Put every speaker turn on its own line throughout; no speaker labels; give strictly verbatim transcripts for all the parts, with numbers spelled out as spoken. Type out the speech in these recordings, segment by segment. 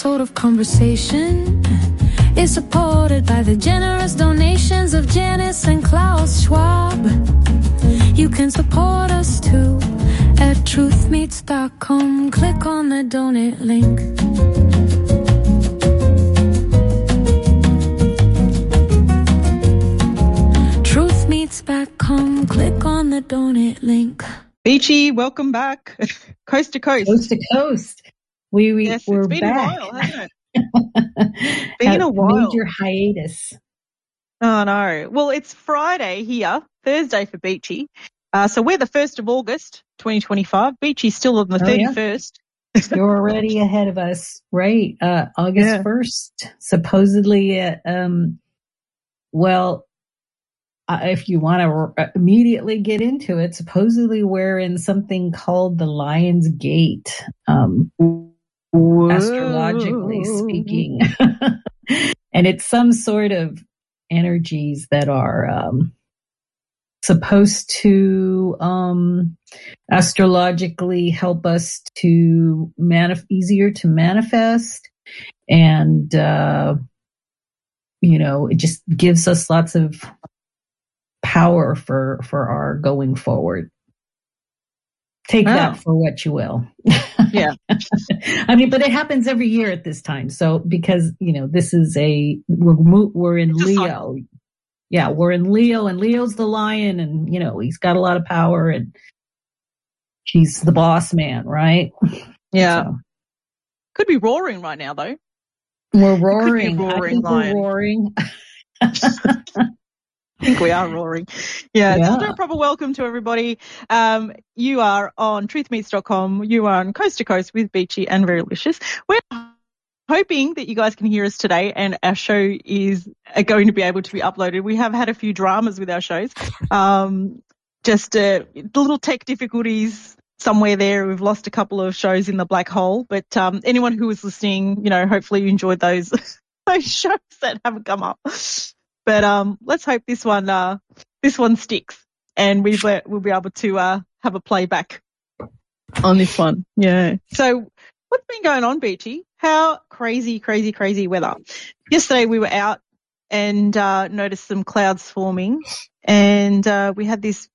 sort of conversation is supported by the generous donations of Janice and Klaus Schwab. You can support us too at truth meets dot com. Click on the donate link. truth meets dot com. Click on the donate link.
Beachy, welcome back. Coast to coast.
Coast to coast. We, we,
yes,
we're
it's been
back.
a while, hasn't it? been a while.
Major hiatus.
Oh, no. Well, it's Friday here, Thursday for Beachy. Uh, so we're the first of August, twenty twenty-five. Beachy's still on the
oh,
thirty-first.
Yeah. You're already ahead of us. Right. Uh, August yeah. first, supposedly, uh, um, well, uh, if you want to r- immediately get into it, supposedly we're in something called the Lion's Gate, um, Whoa. astrologically speaking. And it's some sort of energies that are um, supposed to um, astrologically help us to manif- easier to manifest. And, uh, you know, it just gives us lots of power for, for our going forward. Take wow. that for what you will.
Yeah.
I mean, but it happens every year at this time. So because, you know, this is a, we're, we're in Leo. Yeah, we're in Leo, and Leo's the lion, and, you know, he's got a lot of power, and he's the boss man, right?
Yeah.
So.
Could be roaring right now, though.
We're roaring.
roaring
I think
lion.
we're roaring.
I think we are roaring. Yeah,
yeah.
So do a proper welcome to everybody. Um, you are on truth meets dot com. You are on Coast to Coast with Beachy and Verylicious. We're hoping that you guys can hear us today, and our show is going to be able to be uploaded. We have had a few dramas with our shows. Um, just uh, little tech difficulties somewhere there. We've lost a couple of shows in the black hole. But um, anyone who was listening, you know, hopefully you enjoyed those, those shows that haven't come up. But um, let's hope this one uh, this one sticks, and we we'll be able to uh, have a playback on this one. Yeah. So what's been going on, Beachy? How crazy, crazy, crazy weather. Yesterday we were out and uh, noticed some clouds forming, and uh, we had this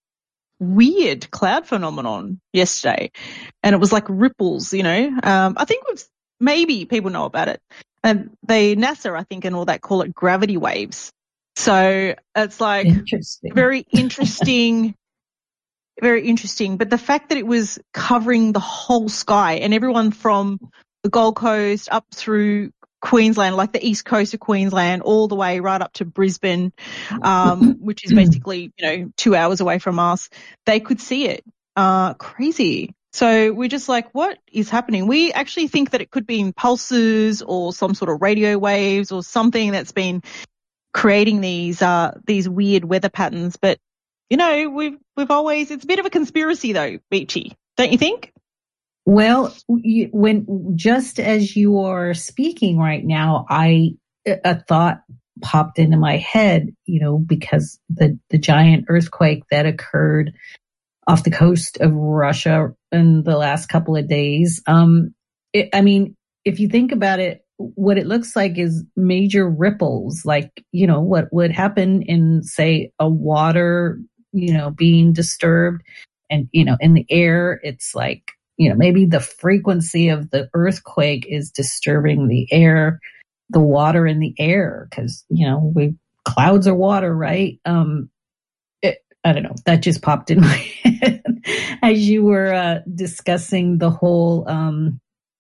weird cloud phenomenon yesterday, and it was like ripples, you know. Um, I think we've, maybe people know about it. And they, NASA, I think, and all that call it gravity waves. So it's like
interesting.
very interesting, very interesting. But the fact that it was covering the whole sky, and everyone from the Gold Coast up through Queensland, like the east coast of Queensland, all the way right up to Brisbane, um, which is basically, you know, two hours away from us, they could see it. Uh, crazy. So we're just like, what is happening? We actually think that it could be impulses or some sort of radio waves or something that's been creating these uh these weird weather patterns. But you know, we've we've always, it's a bit of a conspiracy though, Beachy, don't you think?
Well, you, when just as you are speaking right now, I a thought popped into my head, you know, because the the giant earthquake that occurred off the coast of Russia in the last couple of days. Um, it, I mean, if you think about it, what it looks like is major ripples, like, you know, what would happen in, say, a water, you know, being disturbed, and, you know, in the air, it's like, you know, maybe the frequency of the earthquake is disturbing the air, the water in the air, because, you know, we clouds are water, right? Um, it, I don't know. That just popped in my head as you were uh, discussing the whole, um,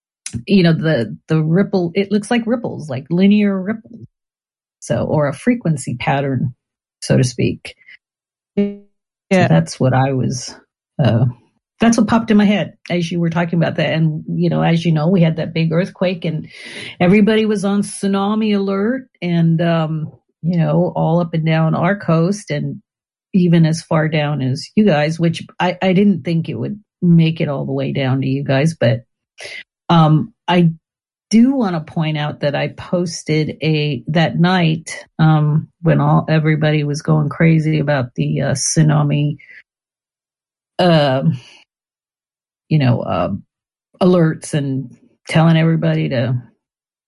you know, the, the ripple, it looks like ripples, like linear ripples. So, or a frequency pattern, so to speak. Yeah. So that's what I was, uh, that's what popped in my head as you were talking about that. And, you know, as you know, we had that big earthquake and everybody was on tsunami alert, and, um, you know, all up and down our coast and even as far down as you guys, which I, I didn't think it would make it all the way down to you guys, but Um, I do want to point out that I posted a, that night, um, when all, everybody was going crazy about the, uh, tsunami, uh, you know, uh, alerts and telling everybody to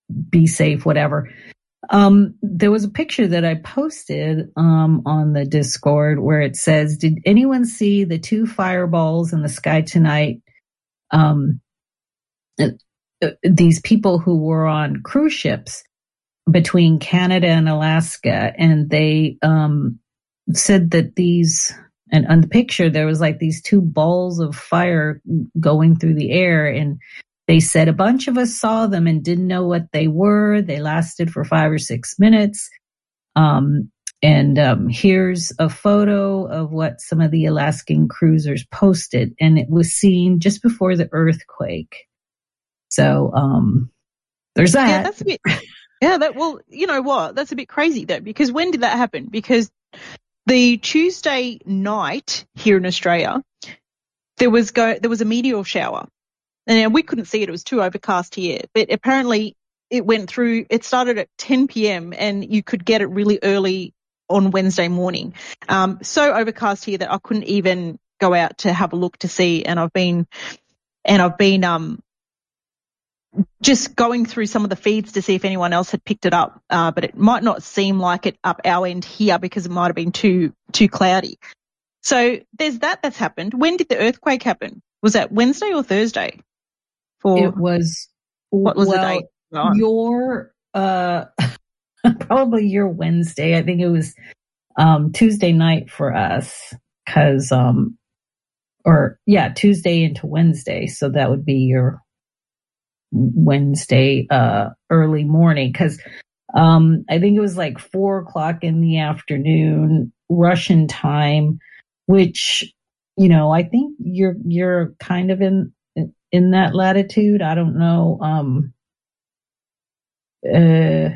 be safe, whatever. Um, there was a picture that I posted um, on the Discord where it says, did anyone see the two fireballs in the sky tonight? Um, uh, these people who were on cruise ships between Canada and Alaska, and they um, said that these, and on the picture, there was like these two balls of fire going through the air, and they said a bunch of us saw them and didn't know what they were. They lasted for five or six minutes. Um, and um, here's a photo of what some of the Alaskan cruisers posted, and it was seen just before the earthquake. So um, there's that.
Yeah, that's a bit. Yeah, that. Well, you know what? That's a bit crazy though, because when did that happen? Because the Tuesday night here in Australia, there was go there was a meteor shower. And we couldn't see it. It was too overcast here. But apparently it went through, it started at ten p.m. and you could get it really early on Wednesday morning. Um, so overcast here that I couldn't even go out to have a look to see. And I've been, and I've been, um, just going through some of the feeds to see if anyone else had picked it up. Uh, but it might not seem like it up our end here because it might have been too, too cloudy. So there's that that's happened. When did the earthquake happen? Was that Wednesday or Thursday? For
it was,
what was
well,
the date? Oh.
Your, uh, probably your Wednesday. I think it was um, Tuesday night for us because, um, or yeah, Tuesday into Wednesday. So that would be your Wednesday uh, early morning because um, I think it was like four o'clock in the afternoon Russian time, which, you know, I think you're you're kind of in in that latitude. I don't know. Um, uh,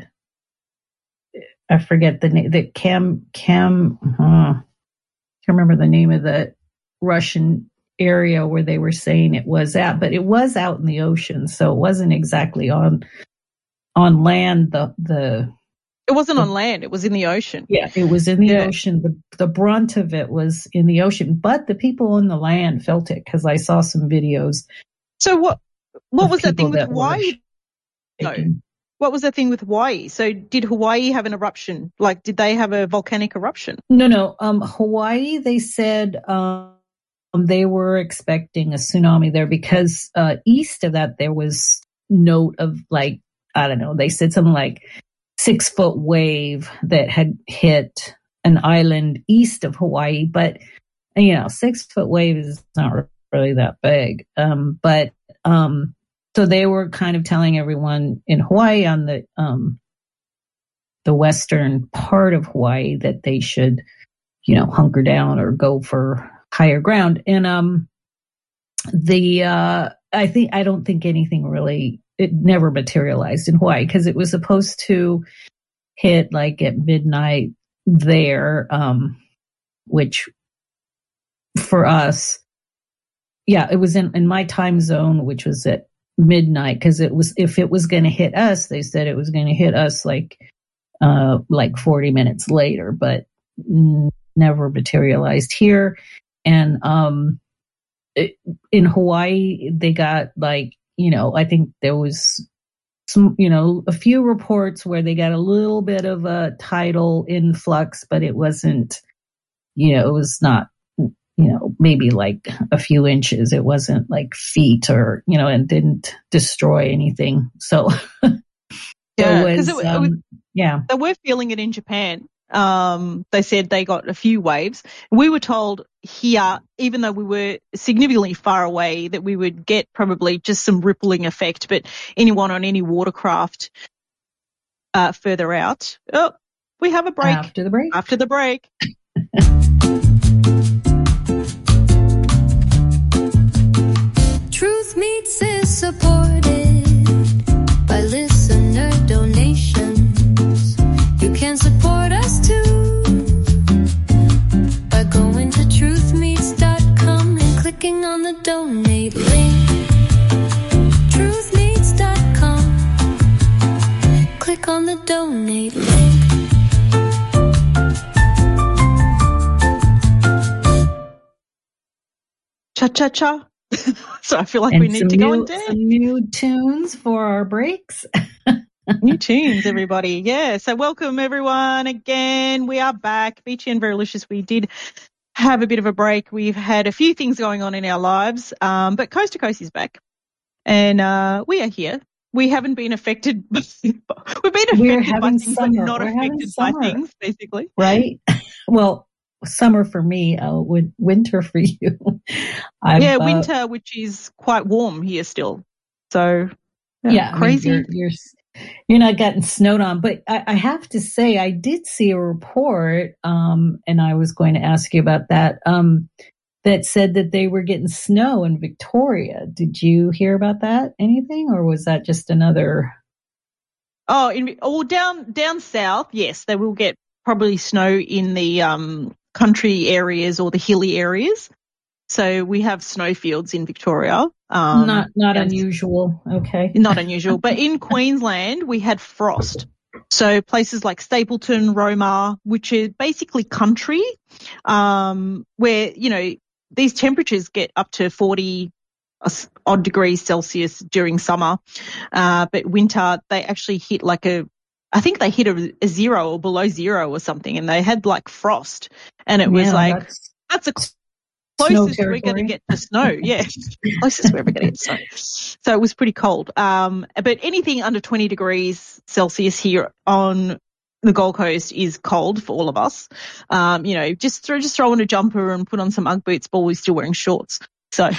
I forget the name. The Cam Cam. Uh, I can't remember the name of the Russian area where they were saying it was at, but it was out in the ocean, so it wasn't exactly on on land. The the
it wasn't
the,
on land; it was in the ocean.
Yeah, it was in the
yeah.
ocean. The the brunt of it was in the ocean, but the people on the land felt it because I saw some videos.
So what what was that thing with
that
Hawaii? No. What was the thing with Hawaii? So did Hawaii have an eruption? Like, did they have a volcanic eruption?
No, no. Um, Hawaii, they said um, they were expecting a tsunami there because uh, east of that there was note of like, I don't know, they said something like six foot wave that had hit an island east of Hawaii. But, you know, six foot wave is not really that big. Um, but um, so they were kind of telling everyone in Hawaii on the um, the western part of Hawaii that they should, you know, hunker down or go for higher ground. And um, the uh, I think I don't think anything really, it never materialized in Hawaii because it was supposed to hit like at midnight there, um, which for us, yeah, it was in, in my time zone, which was at midnight because it was, if it was going to hit us, they said it was going to hit us like uh, like forty minutes later, but n- never materialized here. And um, it, in Hawaii, they got like, you know, I think there was some, you know, a few reports where they got a little bit of a tidal influx, but it wasn't, you know, it was not, you know, maybe like a few inches. It wasn't like feet or, you know, and didn't destroy anything. So
yeah,
it was,
it,
um,
it was,
yeah,
they were feeling it in Japan. Um, they said they got a few waves. We were told here, even though we were significantly far away, that we would get probably just some rippling effect. But anyone on any watercraft uh, further out, oh, we have a break.
After the break.
After the break.
Truth Meets is supported by listener donations. You can support us too by going to truth meets dot com and clicking on the donate link. truth meets dot com. Click on the donate link.
Cha cha cha. So I feel like
and
we need to
new,
go and dance.
some new tunes for our breaks.
New tunes, everybody. Yeah. So welcome everyone again. We are back. Beachy and Verilicious. We did have a bit of a break. We've had a few things going on in our lives, um, but Coast to Coast is back, and uh, we are here. We haven't been affected. By, we've been
We're
affected by things,
summer.
but not
We're
affected by things, basically.
Right? Well, summer for me, uh, winter for you. I've,
yeah,
uh,
winter, which is quite warm here still. So yeah,
yeah
crazy.
I mean, you're, you're you're not getting snowed on, but I, I have to say I did see a report, um, and I was going to ask you about that. Um, that said that they were getting snow in Victoria. Did you hear about that? Anything, or was that just another?
Oh, in or down down south, yes, they will get probably snow in the um, country areas or the hilly areas. So we have snowfields in Victoria. Um,
not not unusual. Okay.
Not unusual. But in Queensland, we had frost. So places like Stapleton, Roma, which is basically country, um, where, you know, these temperatures get up to forty odd degrees Celsius during summer. Uh, but winter, they actually hit like a, I think they hit a, a zero or below zero or something, and they had like frost. And it was yeah, like, that's, that's a closest we're going to get to snow. Yeah, closest we're ever going to get to snow. So it was pretty cold. Um, but anything under twenty degrees Celsius here on the Gold Coast is cold for all of us. Um, you know, just throw, just throw on a jumper and put on some Ugg boots, but we're still wearing shorts. So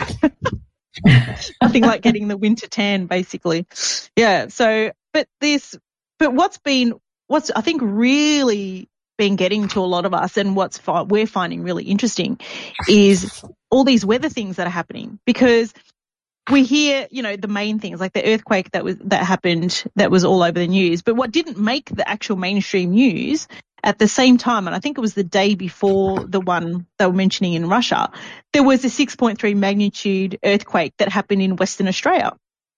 nothing like getting the winter tan, basically. Yeah. So, but this, but what's been, what's I think really been getting to a lot of us, and what's fi- we're finding really interesting is all these weather things that are happening, because we hear, you know, the main things like the earthquake that was that happened that was all over the news, but what didn't make the actual mainstream news at the same time, and I think it was the day before the one they were mentioning in Russia, there was a six point three magnitude earthquake that happened in Western Australia,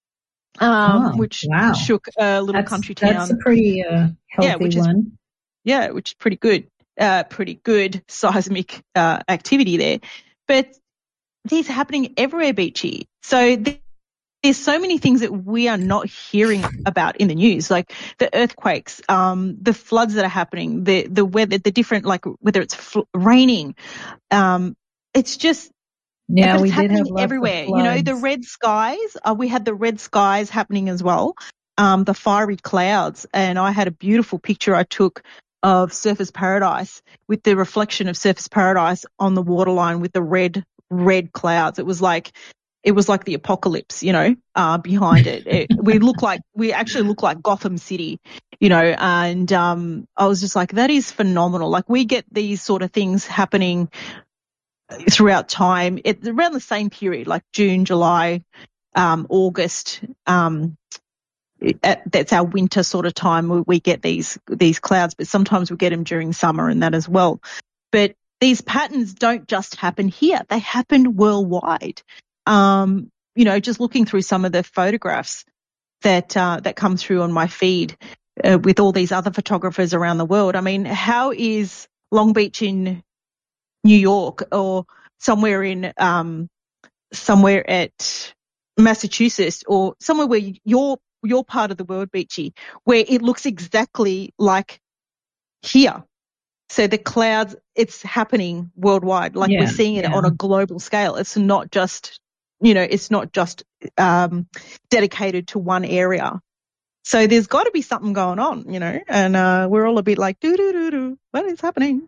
um,
oh,
which
wow.
shook a little
that's,
country town.
That's a pretty uh, healthy
yeah, which
one.
Is, yeah, which is pretty good, uh, pretty good seismic uh, activity there. But these are happening everywhere, Beachy. So th- there's so many things that we are not hearing about in the news, like the earthquakes, um, the floods that are happening, the the weather, the different, like whether it's fl- raining, um, it's just
yeah,
but it's
we
happening
did have
everywhere. You know, the red skies. Uh, we had the red skies happening as well. Um, the fiery clouds, and I had a beautiful picture I took of Surfers Paradise with the reflection of Surfers Paradise on the waterline with the red red clouds. It was like it was like the apocalypse, you know, uh, behind it. it. We look like we actually look like Gotham City, you know, and um, I was just like, that is phenomenal. Like we get these sort of things happening throughout time, it, around the same period, like June, July, um, August. Um, it, that's our winter sort of time. We, we get these these clouds, but sometimes we get them during summer and that as well. But these patterns don't just happen here; they happen worldwide. Um, you know, just looking through some of the photographs that uh, that come through on my feed uh, with all these other photographers around the world. I mean, how is Long Beach in New York or somewhere in um, somewhere at Massachusetts or somewhere where you're you're part of the world, Beachy, where it looks exactly like here. So the clouds, it's happening worldwide. Like
yeah,
we're seeing it
yeah.
on a global scale. It's not just, you know, it's not just um, dedicated to one area. So there's got to be something going on, you know, and uh, we're all a bit like, doo doo doo doo, what is happening?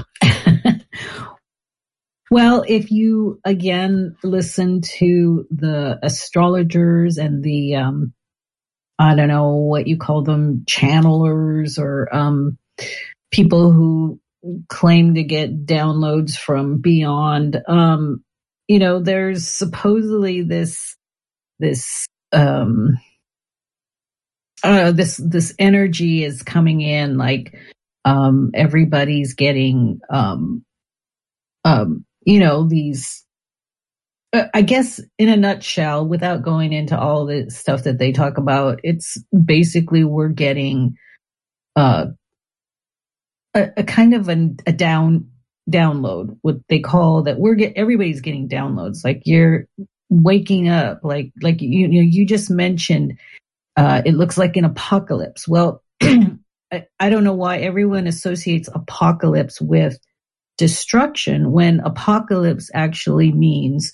Well, if you, again, listen to the astrologers and the, um, I don't know what you call them, channelers or um, people who claim to get downloads from beyond, um, you know, there's supposedly this, this, um, uh, this, this energy is coming in, like um, everybody's getting, um, um, you know, these, uh, I guess in a nutshell, without going into all the stuff that they talk about, it's basically we're getting uh, a, a kind of a, a down download, what they call that we're get everybody's getting downloads. Like you're waking up, like like you, you know, you just mentioned uh, it looks like an apocalypse. Well, I, I don't know why everyone associates apocalypse with destruction when apocalypse actually means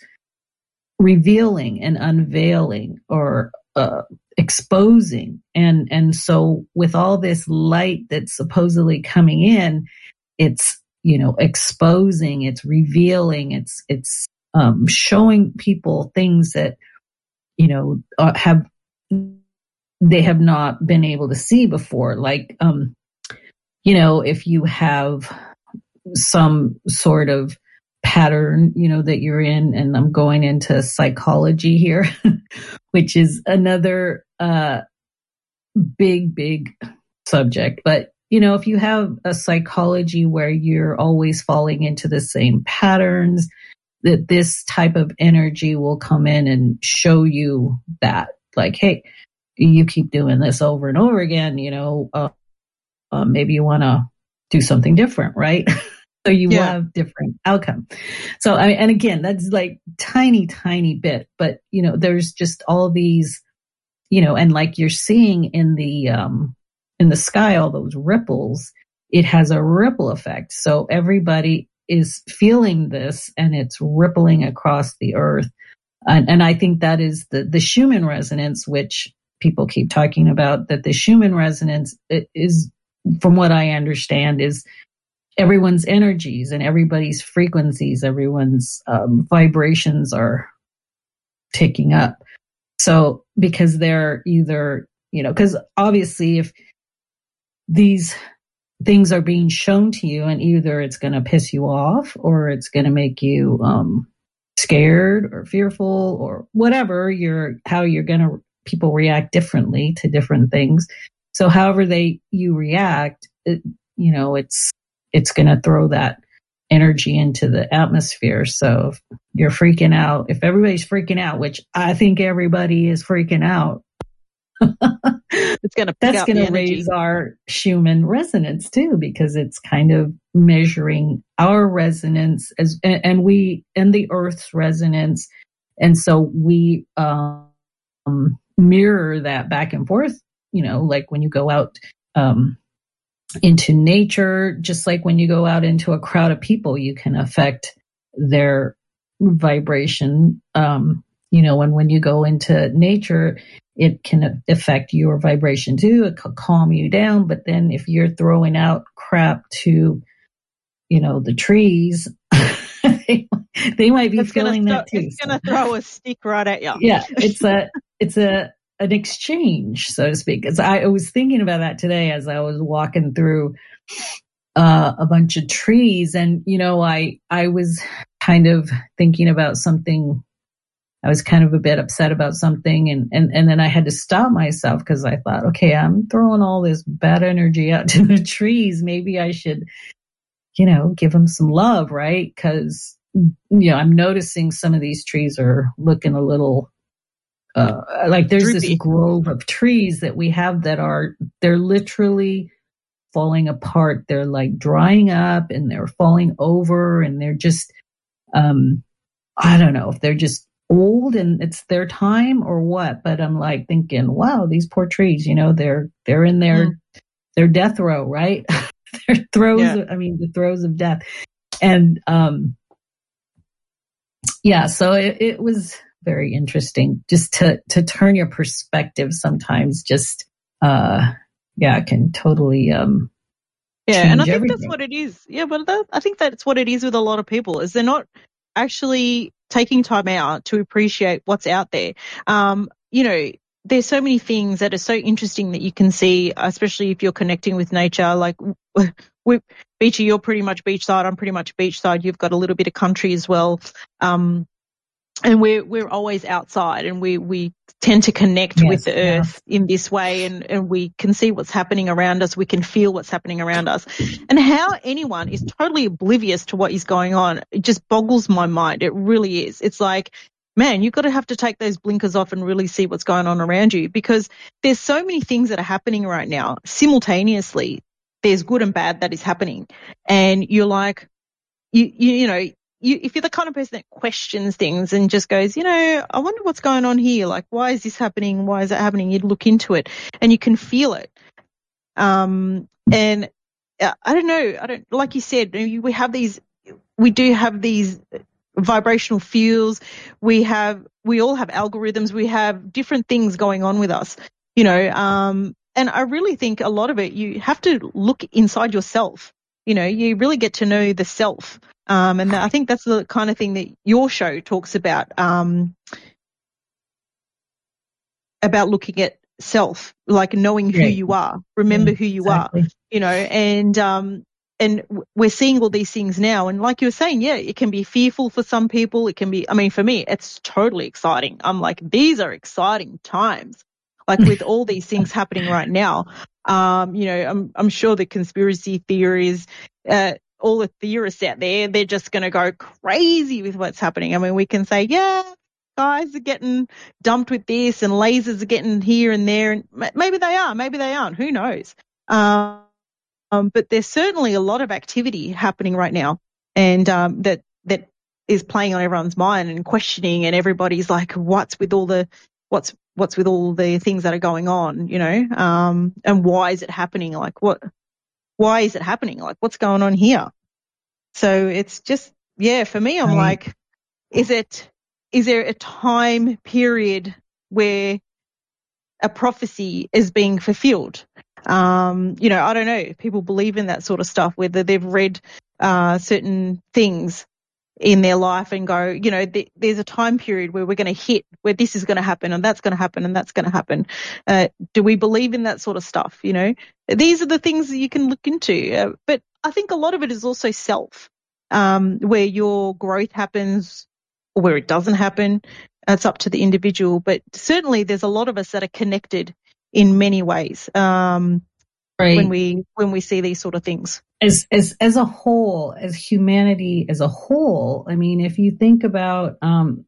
revealing and unveiling or uh, exposing. And, and so with all this light that's supposedly coming in, it's, you know, exposing, it's revealing, it's, it's, um, showing people things that, you know, uh, have, they have not been able to see before. Like, um, you know, if you have some sort of pattern, you know, that you're in, and I'm going into psychology here, which is another, uh, big, big subject. But, you know, if you have a psychology where you're always falling into the same patterns, that this type of energy will come in and show you that, like, hey, you keep doing this over and over again, you know, uh, uh, maybe you want to do something different, right? So you yeah. have different outcome. So, I, and again, that's like tiny, tiny bit, but, you know, there's just all these, you know, and like you're seeing in the, um, in the sky, all those ripples, it has a ripple effect. So everybody is feeling this and it's rippling across the earth. And, and I think that is the, the Schumann resonance, which people keep talking about, that the Schumann resonance is, from what I understand, is everyone's energies and everybody's frequencies, everyone's um, vibrations are ticking up. So because they're either, you know, because obviously if these things are being shown to you and either it's going to piss you off or it's going to make you um, scared or fearful or whatever, you're how you're going to, people react differently to different things. So however they, you react, it, you know, it's, it's going to throw that energy into the atmosphere. So if you're freaking out, if everybody's freaking out, which I think everybody is freaking out,
it's going to
that's going to raise our Schumann resonance too, because it's kind of measuring our resonance as, and, and we, and the Earth's resonance. And so we, um, mirror that back and forth, you know, like when you go out, um, into nature, just like when you go out into a crowd of people, you can affect their vibration. Um, you know, and when you go into nature, it can affect your vibration too. It can calm you down. But then if you're throwing out crap to, you know, the trees, they, they might be
it's
feeling
gonna,
that too.
It's so. going to throw a stick right at you.
Yeah, it's a, it's a, an exchange, so to speak. Because I was thinking about that today as I was walking through uh, a bunch of trees, and you know, I I was kind of thinking about something. I was kind of a bit upset about something, and and and then I had to stop myself because I thought, okay, I'm throwing all this bad energy out to the trees. Maybe I should, you know, give them some love, right? Because you know, I'm noticing some of these trees are looking a little. Uh, like there's Droopy. This grove of trees that we have that are, they're literally falling apart. They're like drying up and they're falling over and they're just, um, I don't know if they're just old and it's their time or what, but I'm like thinking, wow, these poor trees, you know, they're, they're in their, mm. their death row, right? Their throes, yeah. of, I mean, the throes of death. And, um, yeah, so it, it was very interesting just to, to turn your perspective sometimes just, uh, yeah, can totally, um,
yeah. And I think
everything.
That's what it is. Yeah. But that, I think that's what it is with a lot of people is they're not actually taking time out to appreciate what's out there. Um, you know, there's so many things that are so interesting that you can see, especially if you're connecting with nature. Like, we, Beachy, you're pretty much beachside. I'm pretty much beachside. You've got a little bit of country as well. Um, And we're, we're always outside and we, we tend to connect yes, with the earth yeah. in this way and, and we can see what's happening around us. We can feel what's happening around us. And how anyone is totally oblivious to what is going on, it just boggles my mind. It really is. It's like, man, you've got to have to take those blinkers off and really see what's going on around you because there's so many things that are happening right now simultaneously. There's good and bad that is happening. And you're like, you, you, you know, you, if you're the kind of person that questions things and just goes, you know, I wonder what's going on here. Like, why is this happening? Why is that happening? You'd look into it and you can feel it. Um, and uh, I don't know. I don't, like you said, we have these, we do have these vibrational fields. We have, we all have algorithms. We have different things going on with us, you know, um, and I really think a lot of it, you have to look inside yourself. You know, you really get to know the self. Um, and I think that's the kind of thing that your show talks about, um, about looking at self, like knowing who
right.
you are, remember
yeah,
who you
exactly.
are, you know, and, um, and we're seeing all these things now. And like you were saying, yeah, it can be fearful for some people. It can be, I mean, for me, it's totally exciting. I'm like, these are exciting times. Like with all these things happening right now, um, you know, I'm, I'm sure the conspiracy theories, uh, all the theorists out there, they're just going to go crazy with what's happening. I mean, we can say, yeah, guys are getting dumped with this and lasers are getting here and there. And maybe they are, maybe they aren't. Who knows? Um, um, but there's certainly a lot of activity happening right now, and um, that that is playing on everyone's mind and questioning, and everybody's like, what's with all the what's what's with all the things that are going on, you know, um, and why is it happening? Like, what, why is it happening? Like, what's going on here? So it's just, yeah, for me, I'm
Right.
like, is it, is there a time period where a prophecy is being fulfilled? Um, you know, I don't know if people believe in that sort of stuff, whether they've read uh, certain things in their life and go, you know, th- there's a time period where we're going to hit, where this is going to happen and that's going to happen and that's going to happen. Uh, do we believe in that sort of stuff? You know, these are the things that you can look into. Uh, but I think a lot of it is also self, um, where your growth happens or where it doesn't happen. It's up to the individual. But certainly there's a lot of us that are connected in many ways, um,
Right.
when we when we see these sort of things.
As as as a whole, as humanity as a whole, I mean, if you think about, um,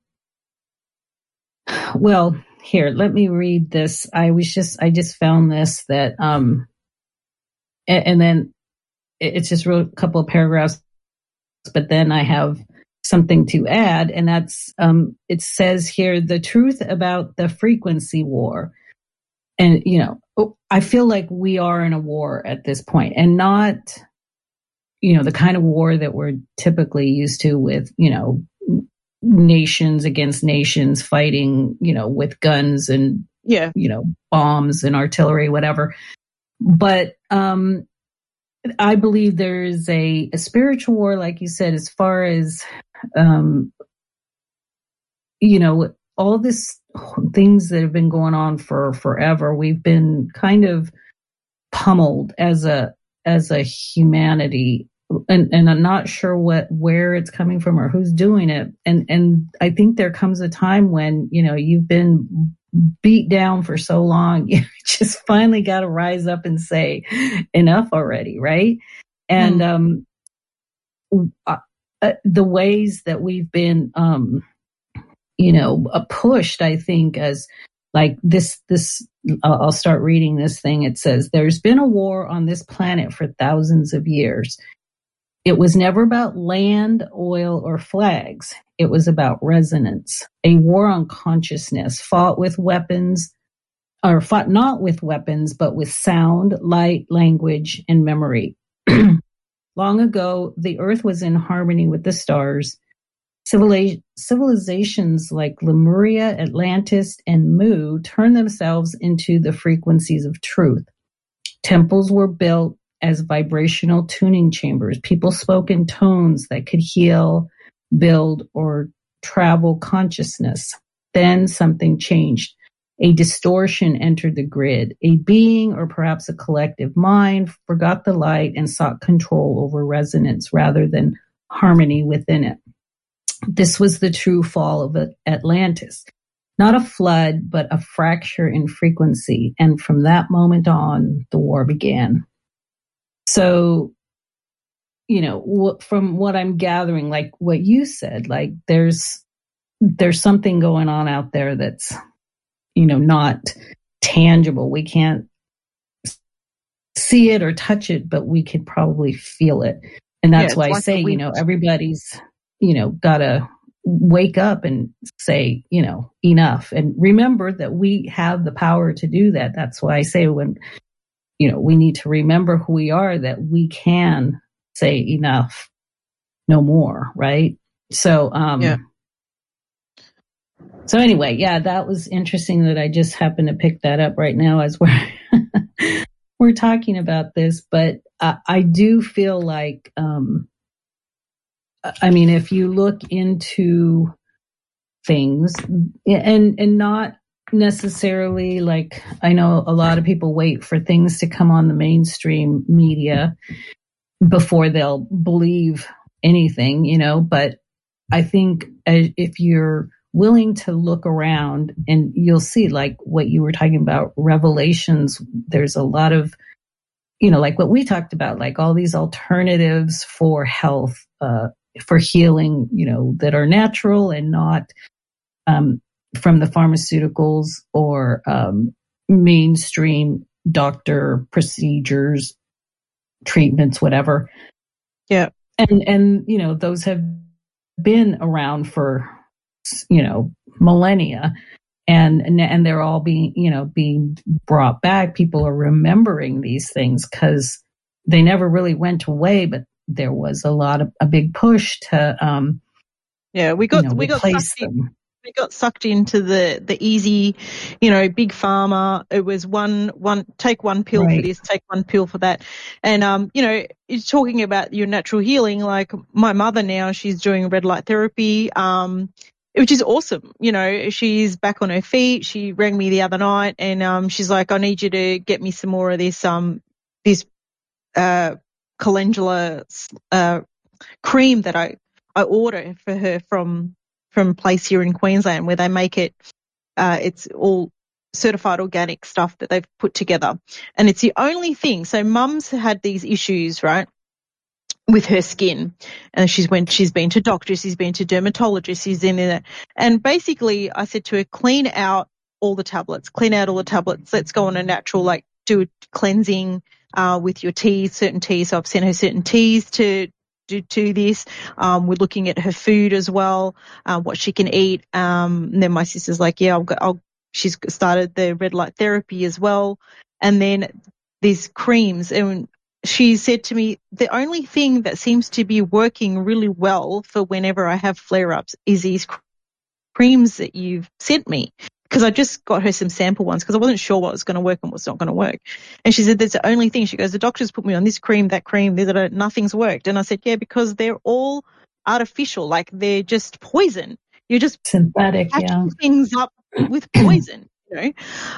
well, here, let me read this. I was just, I just found this that, um, and, and then it's just wrote a couple of paragraphs, but then I have something to add, and that's, um, it says here, the truth about the frequency war. And, you know, I feel like we are in a war at this point, and not, you know, the kind of war that we're typically used to with, you know, nations against nations fighting, you know, with guns and,
yeah,
you know, bombs and artillery, whatever. But um, I believe there is a, a spiritual war, like you said, as far as, um, you know, all this things that have been going on for forever. We've been kind of pummeled as a as a humanity, and and I'm not sure what where it's coming from or who's doing it. And and I think there comes a time when, you know, you've been beat down for so long, you just finally got to rise up and say enough already, right? And mm. um, uh, the ways that we've been um. you know, uh, pushed, I think, as like this, this, uh, I'll start reading this thing. It says, there's been a war on this planet for thousands of years. It was never about land, oil, or flags. It was about resonance, a war on consciousness, fought with weapons, or fought not with weapons, but with sound, light, language, and memory. Long ago, the earth was in harmony with the stars. Civilizations like Lemuria, Atlantis, and Mu turned themselves into the frequencies of truth. Temples were built as vibrational tuning chambers. People spoke in tones that could heal, build, or travel consciousness. Then something changed. A distortion entered the grid. A being, or perhaps a collective mind, forgot the light and sought control over resonance rather than harmony within it. This was the true fall of Atlantis. Not a flood, but a fracture in frequency. And from that moment on, the war began. So, you know, from what I'm gathering, like what you said, like there's, there's something going on out there that's, you know, not tangible. We can't see it or touch it, but we could probably feel it. And that's yeah, why like I say, you know, everybody's, you know, gotta wake up and say, you know, enough. And remember that we have the power to do that. That's why I say when, you know, we need to remember who we are, that we can say enough, no more, right? So, um,
yeah.
so anyway, yeah, that was interesting that I just happened to pick that up right now as we're, we're talking about this. But I, I do feel like, um, I mean, if you look into things and, and not necessarily like, I know a lot of people wait for things to come on the mainstream media before they'll believe anything, you know, but I think if you're willing to look around and you'll see like what you were talking about, revelations, there's a lot of, you know, like what we talked about, like all these alternatives for health, uh, for healing, you know, that are natural and not um, from the pharmaceuticals or um, mainstream doctor procedures, treatments, whatever.
Yeah.
And, and, you know, those have been around for, you know, millennia. And, and they're all being, you know, being brought back. People are remembering these things because they never really went away, but there was a lot of a big push to, um,
yeah, we got,
you know,
we got
replace
sucked
them.
in, we got sucked into the, the easy, you know, big pharma. It was one, one, take one pill
Right.
for this, take one pill for that. And, um, you know, it's talking about your natural healing. Like my mother now, she's doing red light therapy. Um, which is awesome. You know, she's back on her feet. She rang me the other night and, um, she's like, I need you to get me some more of this, um, this, uh, calendula, uh, cream that I, I order for her from, from a place here in Queensland where they make it, uh, it's all certified organic stuff that they've put together. And it's the only thing. So mum's had these issues, right? With her skin, and she's went, she's been to doctors, she's been to dermatologists, she's in there. And basically I said to her, clean out all the tablets, clean out all the tablets. Let's go on a natural, like do a cleansing, uh, with your teas, certain teas. So I've sent her certain teas to do to this. Um, we're looking at her food as well, uh, what she can eat. Um, and then my sister's like, yeah, I'll go, I'll, she's started the red light therapy as well. And then these creams, and she said to me, the only thing that seems to be working really well for whenever I have flare-ups is these creams that you've sent me. Because I just got her some sample ones because I wasn't sure what was going to work and what's not going to work. And she said, that's the only thing. She goes, the doctors put me on this cream, that cream, that nothing's worked. And I said, yeah, because they're all artificial. Like they're just poison. You're just
synthetic,
patching
yeah.
things up with poison, you know.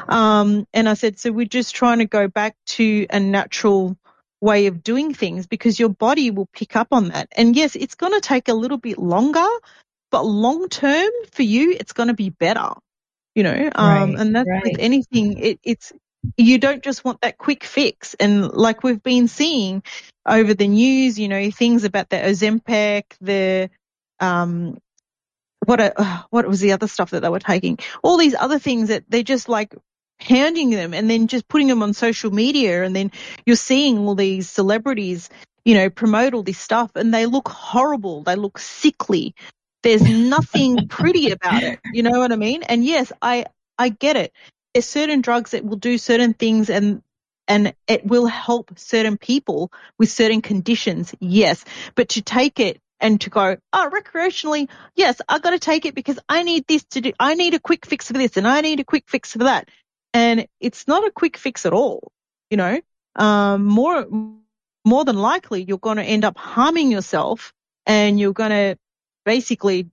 Um, and I said, so we're just trying to go back to a natural way of doing things because your body will pick up on that. And yes, it's going to take a little bit longer, but long term for you, it's going to be better, you know. Um,
Right,
and that's
right.
with anything. It, it's, you don't just want that quick fix. And like we've been seeing over the news, you know, things about the Ozempic, the, um, what, a, what was the other stuff that they were taking? All these other things that they're just like handing them and then just putting them on social media, and then you're seeing all these celebrities, you know, promote all this stuff and they look horrible. They look sickly. There's nothing pretty about it. You know what I mean? And yes, I, I get it. There's certain drugs that will do certain things and, and it will help certain people with certain conditions. Yes. But to take it and to go, oh, recreationally, yes, I got to take it because I need this to do, I need a quick fix for this and I need a quick fix for that. And it's not a quick fix at all, you know. Um, more, more than likely, you're going to end up harming yourself, and you're going to basically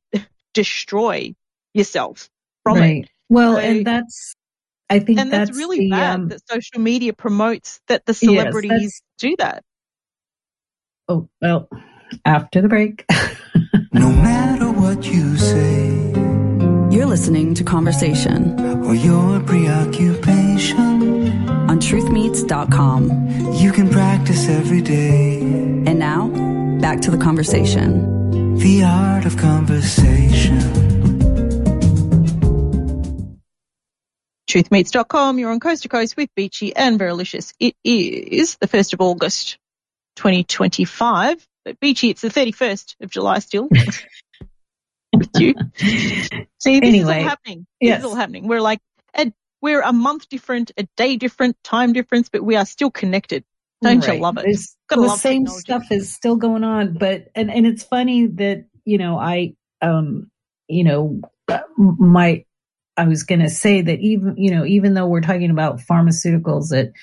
destroy yourself from
right.
it.
Well,
So,
and that's, I think
and that's,
that's
really
the,
bad
um,
that social media promotes that the
yes,
celebrities
that's,
do that.
oh, well, after the break.
No matter what you say,
you're listening to Conversation
or your preoccupation
on truth meets dot com.
You can practice every day.
And now, back to the conversation.
The art of conversation.
truth meets dot com, you're on Coast to Coast with Beachy and Verilicious. It is the first of August, twenty twenty-five. But Beachy, it's the thirty-first of July still. with you. See, this
Anyway,
is all happening.
yes.
This is all happening. We're like, a, we're a month different, a day different, time difference, but we are still connected. Don't
right.
you love it?
It's,
Gotta
the
love
same
technology.
stuff is still going on, but and and it's funny that you know I um you know my I was going to say that even you know even though we're talking about pharmaceuticals, that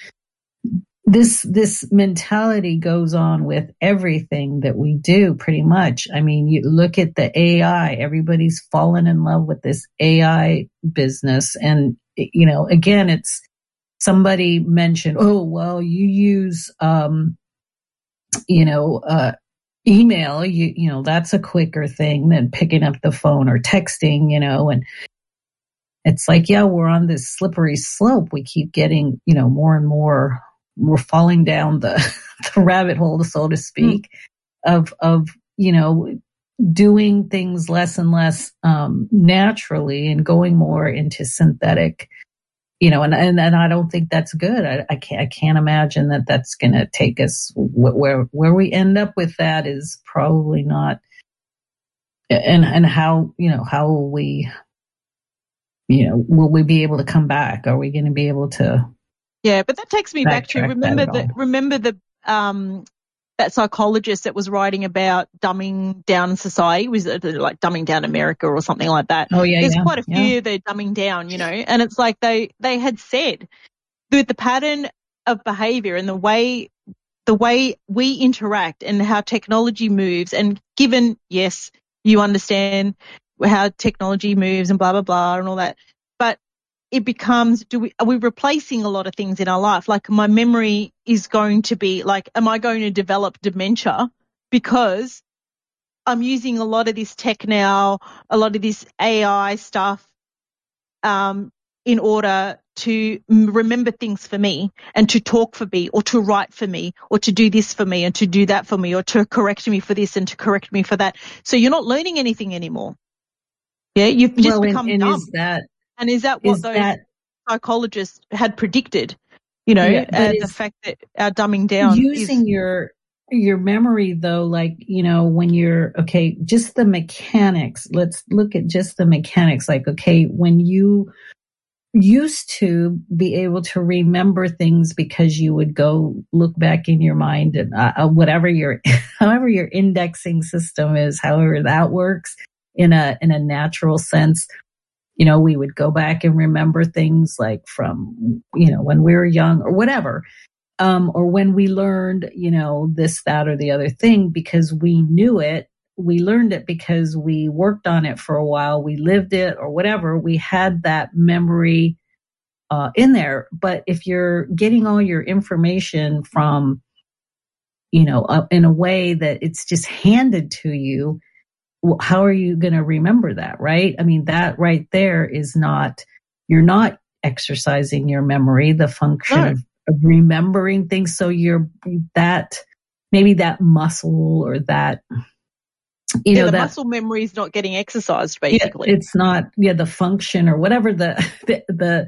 this this mentality goes on with everything that we do pretty much. I mean, you look at the A I, everybody's fallen in love with this A I business. And, you know, again, it's somebody mentioned, oh, well, you use, um, you know, uh, email, you, you know, that's a quicker thing than picking up the phone or texting, you know, and it's like, yeah, we're on this slippery slope. We keep getting, you know, more and more we're falling down the, the rabbit hole, so to speak, mm. of, of, you know, doing things less and less um, naturally and going more into synthetic, you know, and, and, and I don't think that's good. I, I can't, I can't imagine that that's going to take us where, where we end up with that is probably not. And, and how, you know, how will we, you know, will we be able to come back? Are we going to be able to?
Yeah, but that takes me back to remember the remember the um that psychologist that was writing about dumbing down society, was it like dumbing down America or something like that.
Oh yeah,
there's
yeah,
quite a few
yeah.
they're dumbing down, you know, and it's like they they had said that the pattern of behavior and the way the way we interact and how technology moves, and given yes, you understand how technology moves and blah blah blah and all that, but it becomes, do we, are we replacing a lot of things in our life? Like my memory is going to be like, am I going to develop dementia because I'm using a lot of this tech now, a lot of this A I stuff, um, in order to remember things for me and to talk for me or to write for me or to do this for me and to do that for me or to correct me for this and to correct me for that. So you're not learning anything anymore. Yeah. You've just
well,
become
and, and
dumb.
Is that,
And is that what
is
those
that,
psychologists had predicted? You know,
yeah,
uh, the fact that our dumbing down
using
is
your your memory though, like you know, when you're okay, just the mechanics. Let's look at just the mechanics. Like okay, when you used to be able to remember things because you would go look back in your mind and uh, whatever your however your indexing system is, however that works in a in a natural sense. You know, we would go back and remember things like from, you know, when we were young or whatever, um, or when we learned, you know, this, that, or the other thing because we knew it. We learned it because we worked on it for a while. We lived it or whatever. We had that memory uh, in there. But if you're getting all your information from, you know, uh, in a way that it's just handed to you, how are you going to remember that, right? I mean, that right there is not, you're not exercising your memory, the function
no.
of, of remembering things. So you're that, maybe that muscle or that, you
yeah,
know,
the
that
muscle memory is not getting exercised basically.
Yeah, it's not, yeah, the function or whatever the, the, the,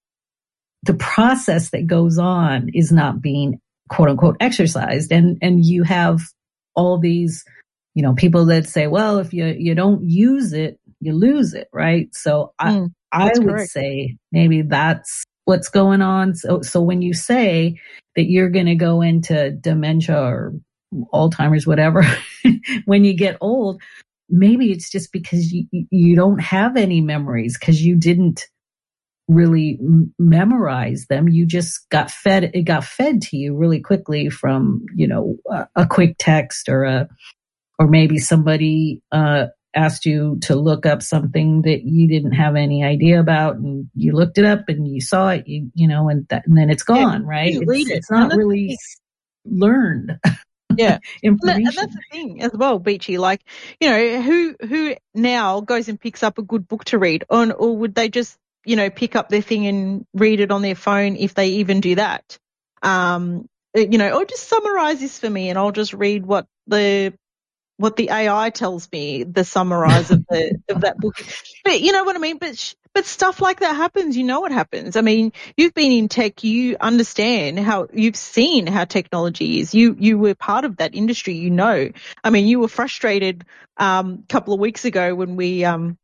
the process that goes on is not being quote unquote exercised. And, and you have all these, you know, people that say, well, if you, you don't use it, you lose it, right? So I, mm, I would correct. say maybe that's what's going on. So, so when you say that you're going to go into dementia or Alzheimer's, whatever, when you get old, maybe it's just because you, you don't have any memories because you didn't really m- memorize them. You just got fed, it got fed to you really quickly from, you know, a, a quick text or a, or maybe somebody uh, asked you to look up something that you didn't have any idea about, and you looked it up and you saw it, you, you know, and, that, and then it's gone, yeah, right? It's, it. it's not really learned.
Yeah,
information.
And, that, and that's the thing as well, Beachy. Like, you know, who who now goes and picks up a good book to read, or, or would they just, you know, pick up their thing and read it on their phone if they even do that? Um, you know, or just summarize this for me, and I'll just read what the what the A I tells me, the summarize of the of that book. But you know what I mean? But sh- but stuff like that happens. You know what happens. I mean, you've been in tech. You understand how, you've seen how technology is. You you were part of that industry. You know. I mean, you were frustrated um, a couple of weeks ago when we um,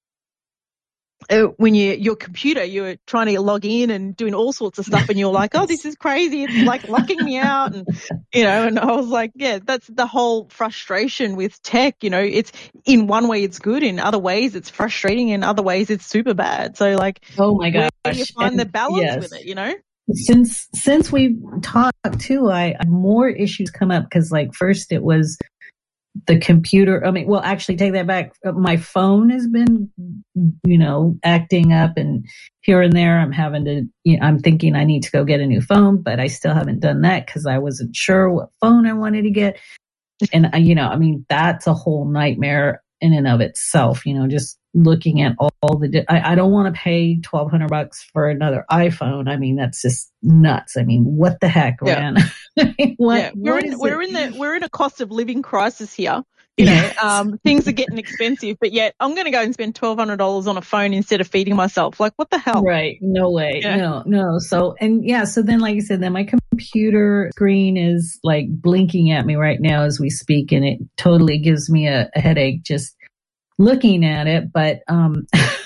uh, when you your computer, you were trying to log in and doing all sorts of stuff, and you're like, oh, this is crazy. It's like locking me out, and you know. And I was like, yeah, that's the whole frustration with tech. You know, it's in one way it's good, in other ways it's frustrating, in other ways it's super bad. So like,
oh my gosh,
where do you find
and
the balance
yes.
with it? You know.
Since since we talked too, I more issues come up because like first it was the computer. I mean, well, actually take that back. My phone has been, you know, acting up, and here and there I'm having to, you know, I'm thinking I need to go get a new phone, but I still haven't done that because I wasn't sure what phone I wanted to get. And, you know, I mean, that's a whole nightmare in and of itself, you know, just looking at all, all the, di- I, I don't want to pay twelve hundred bucks for another iPhone. I mean, that's just nuts. I mean, what the heck,
yeah.
man? what,
yeah. We're
what
in, we're
it?
in the, we're in a cost of living crisis here. You know,
Yes.
um, things are getting expensive, but yet I'm going to go and spend twelve hundred dollars on a phone instead of feeding myself. Like, what the hell?
Right. No way.
Yeah.
No, no. So, and yeah, so then, like I said, then my computer screen is like blinking at me right now as we speak, and it totally gives me a, a headache just looking at it. But, um,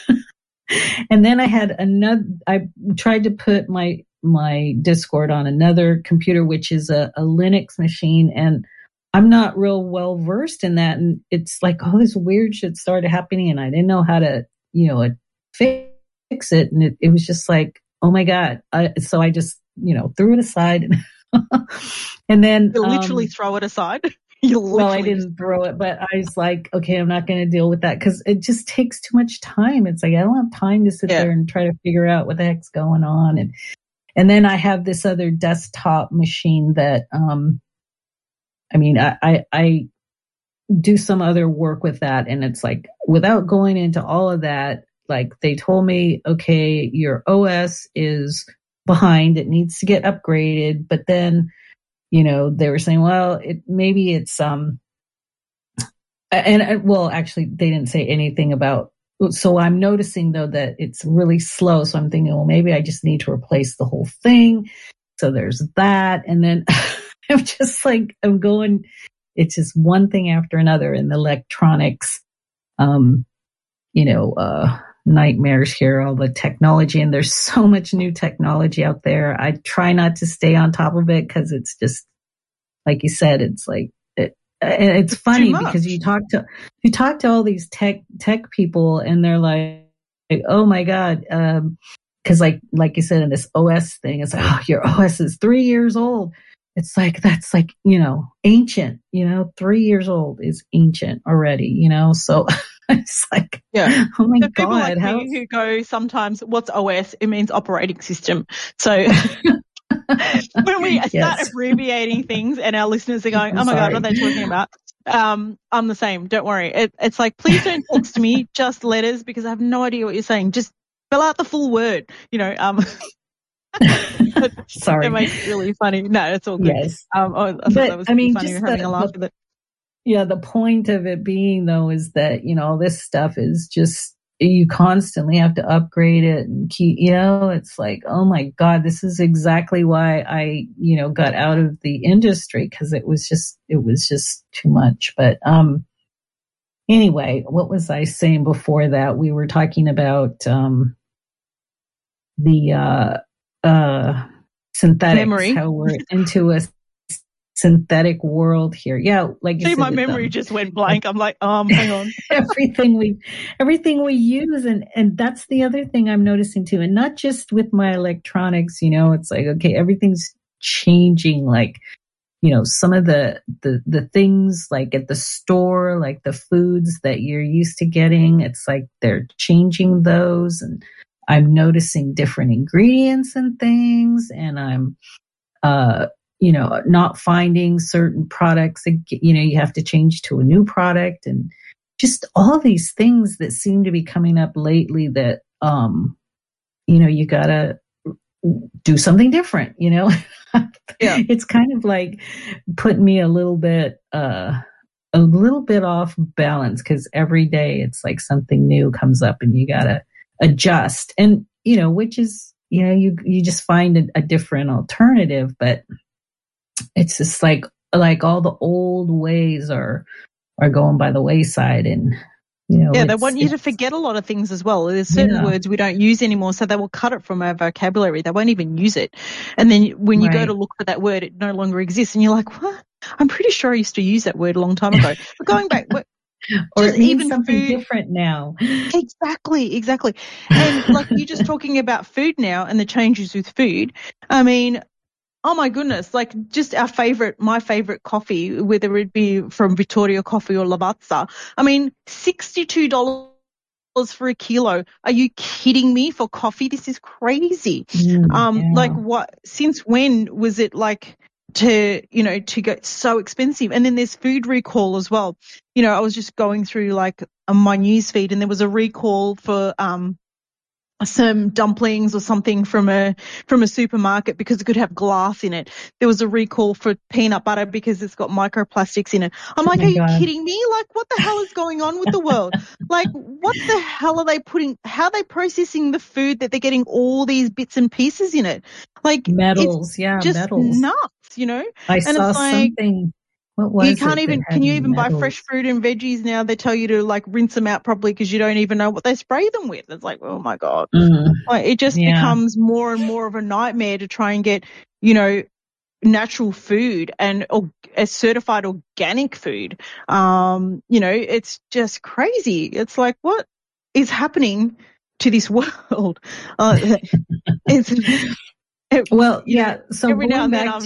and then I had another, I tried to put my, my Discord on another computer, which is a, a Linux machine, and I'm not real well versed in that. And it's like all this weird shit started happening, and I didn't know how to, you know, fix it. And it, it was just like, oh my God. I, so I just, you know, threw it aside. And then
You literally
um,
throw it aside. You
well, I
literally
didn't throw it, but I was like, okay, I'm not going to deal with that because it just takes too much time. It's like I don't have time to sit
Yeah.
there and try to figure out what the heck's going on. And and then I have this other desktop machine that, um, I mean, I, I, I do some other work with that, and it's like without going into all of that, like they told me, okay, your O S is behind, it needs to get upgraded, but then, you know, they were saying, well, it maybe it's um, and, and well, actually, they didn't say anything about. So I'm noticing though that it's really slow. So I'm thinking, well, maybe I just need to replace the whole thing. So there's that, and then I'm just like I'm going. It's just one thing after another in the electronics, um, you know, uh, nightmares here, all the technology, and there's so much new technology out there. I try not to stay on top of it because it's just, like you said, it's like, it, and it's funny because you talk to, you talk to all these tech, tech people, and they're like, oh my God, um, cause like, like you said in this O S thing, it's like, oh, your O S is three years old. It's like, that's like, you know, ancient, you know, three years old is ancient already, you know, so it's like,
yeah.
oh my
so
God.
people like
how...
me who go sometimes, what's O S? It means operating system. So when we start
Yes.
abbreviating things and our listeners are going,
I'm
oh my
sorry.
God, what are they talking about? Um, I'm the same. Don't worry. It, it's like, please don't text me, just letters, because I have no idea what you're saying. Just spell out the full word, you know, um,
Sorry.
It makes it really funny. No, it's all good.
Yes.
Um, oh, I thought
But,
that was
I mean,
funny.
just
We're having
the,
a laugh
the,
with it.
Yeah, the point of it being, though, is that, you know, all this stuff is just, you constantly have to upgrade it and keep, you know, it's like, oh my God, this is exactly why I, you know, got out of the industry, because it was just, it was just too much. But, um, anyway, what was I saying before that? We were talking about, um, the, uh, uh, synthetics,
memory.
how we're into a synthetic world here. Yeah, like you
See,
said,
my memory
them.
just went blank. I'm like, um, hang on.
everything we, everything we use, and and that's the other thing I'm noticing too, and not just with my electronics. You know, it's like, okay, everything's changing. Like, you know, some of the the the things like at the store, like the foods that you're used to getting, it's like they're changing those, and I'm noticing different ingredients and things, and I'm, uh, you know, not finding certain products. You know, you have to change to a new product, and just all these things that seem to be coming up lately that, um, you know, you gotta do something different, you know.
Yeah.
It's kind of like putting me a little bit, uh, a little bit off balance, because every day it's like something new comes up and you gotta adjust. And, you know, which is, you know, you, you just find a, a different alternative, but it's just like, like all the old ways are, are going by the wayside. And, you know,
yeah, they want you to forget a lot of things as well. There's certain
yeah.
words we don't use anymore, so they will cut it from our vocabulary. They won't even use it. And then when you
Right.
go to look for that word, it no longer exists. And you're like, what? I'm pretty sure I used to use that word a long time ago. But going back, what,
or
just
it means
even
something
food,
different now.
Exactly, exactly. And like you're just talking about food now and the changes with food. I mean, oh my goodness, like just our favorite, my favorite coffee, whether it be from Vittoria Coffee or Lavazza. I mean, sixty-two dollars for a kilo. Are you kidding me for coffee? This is crazy.
Mm,
um,
yeah.
like what, since when was it like to, you know, to get so expensive? And then there's food recall as well. You know, I was just going through like my news feed and there was a recall for, um, some dumplings or something from a from a supermarket because it could have glass in it. There was a recall for peanut butter because it's got microplastics in it. I'm
Oh
like,
my
are you
God.
kidding me? Like, what the hell is going on with the world? Like, what the hell are they putting, how are they processing the food that they're getting all these bits and pieces in it? Like,
Metals,
it's
yeah,
just
metals.
nuts, you know?
I
And
saw
it's like,
something. What
you
was
can't
it that
even,
had
can you even buy
metals?
fresh fruit and veggies now? They tell you to like rinse them out properly because you don't even know what they spray them with. It's like, oh my God.
Mm,
Like, it just
yeah.
becomes more and more of a nightmare to try and get, you know, natural food and or, a certified organic food. Um, you know, it's just crazy. It's like, what is happening to this world? Uh, it's, it,
Well,
you know,
yeah. So
every now
going
and then
back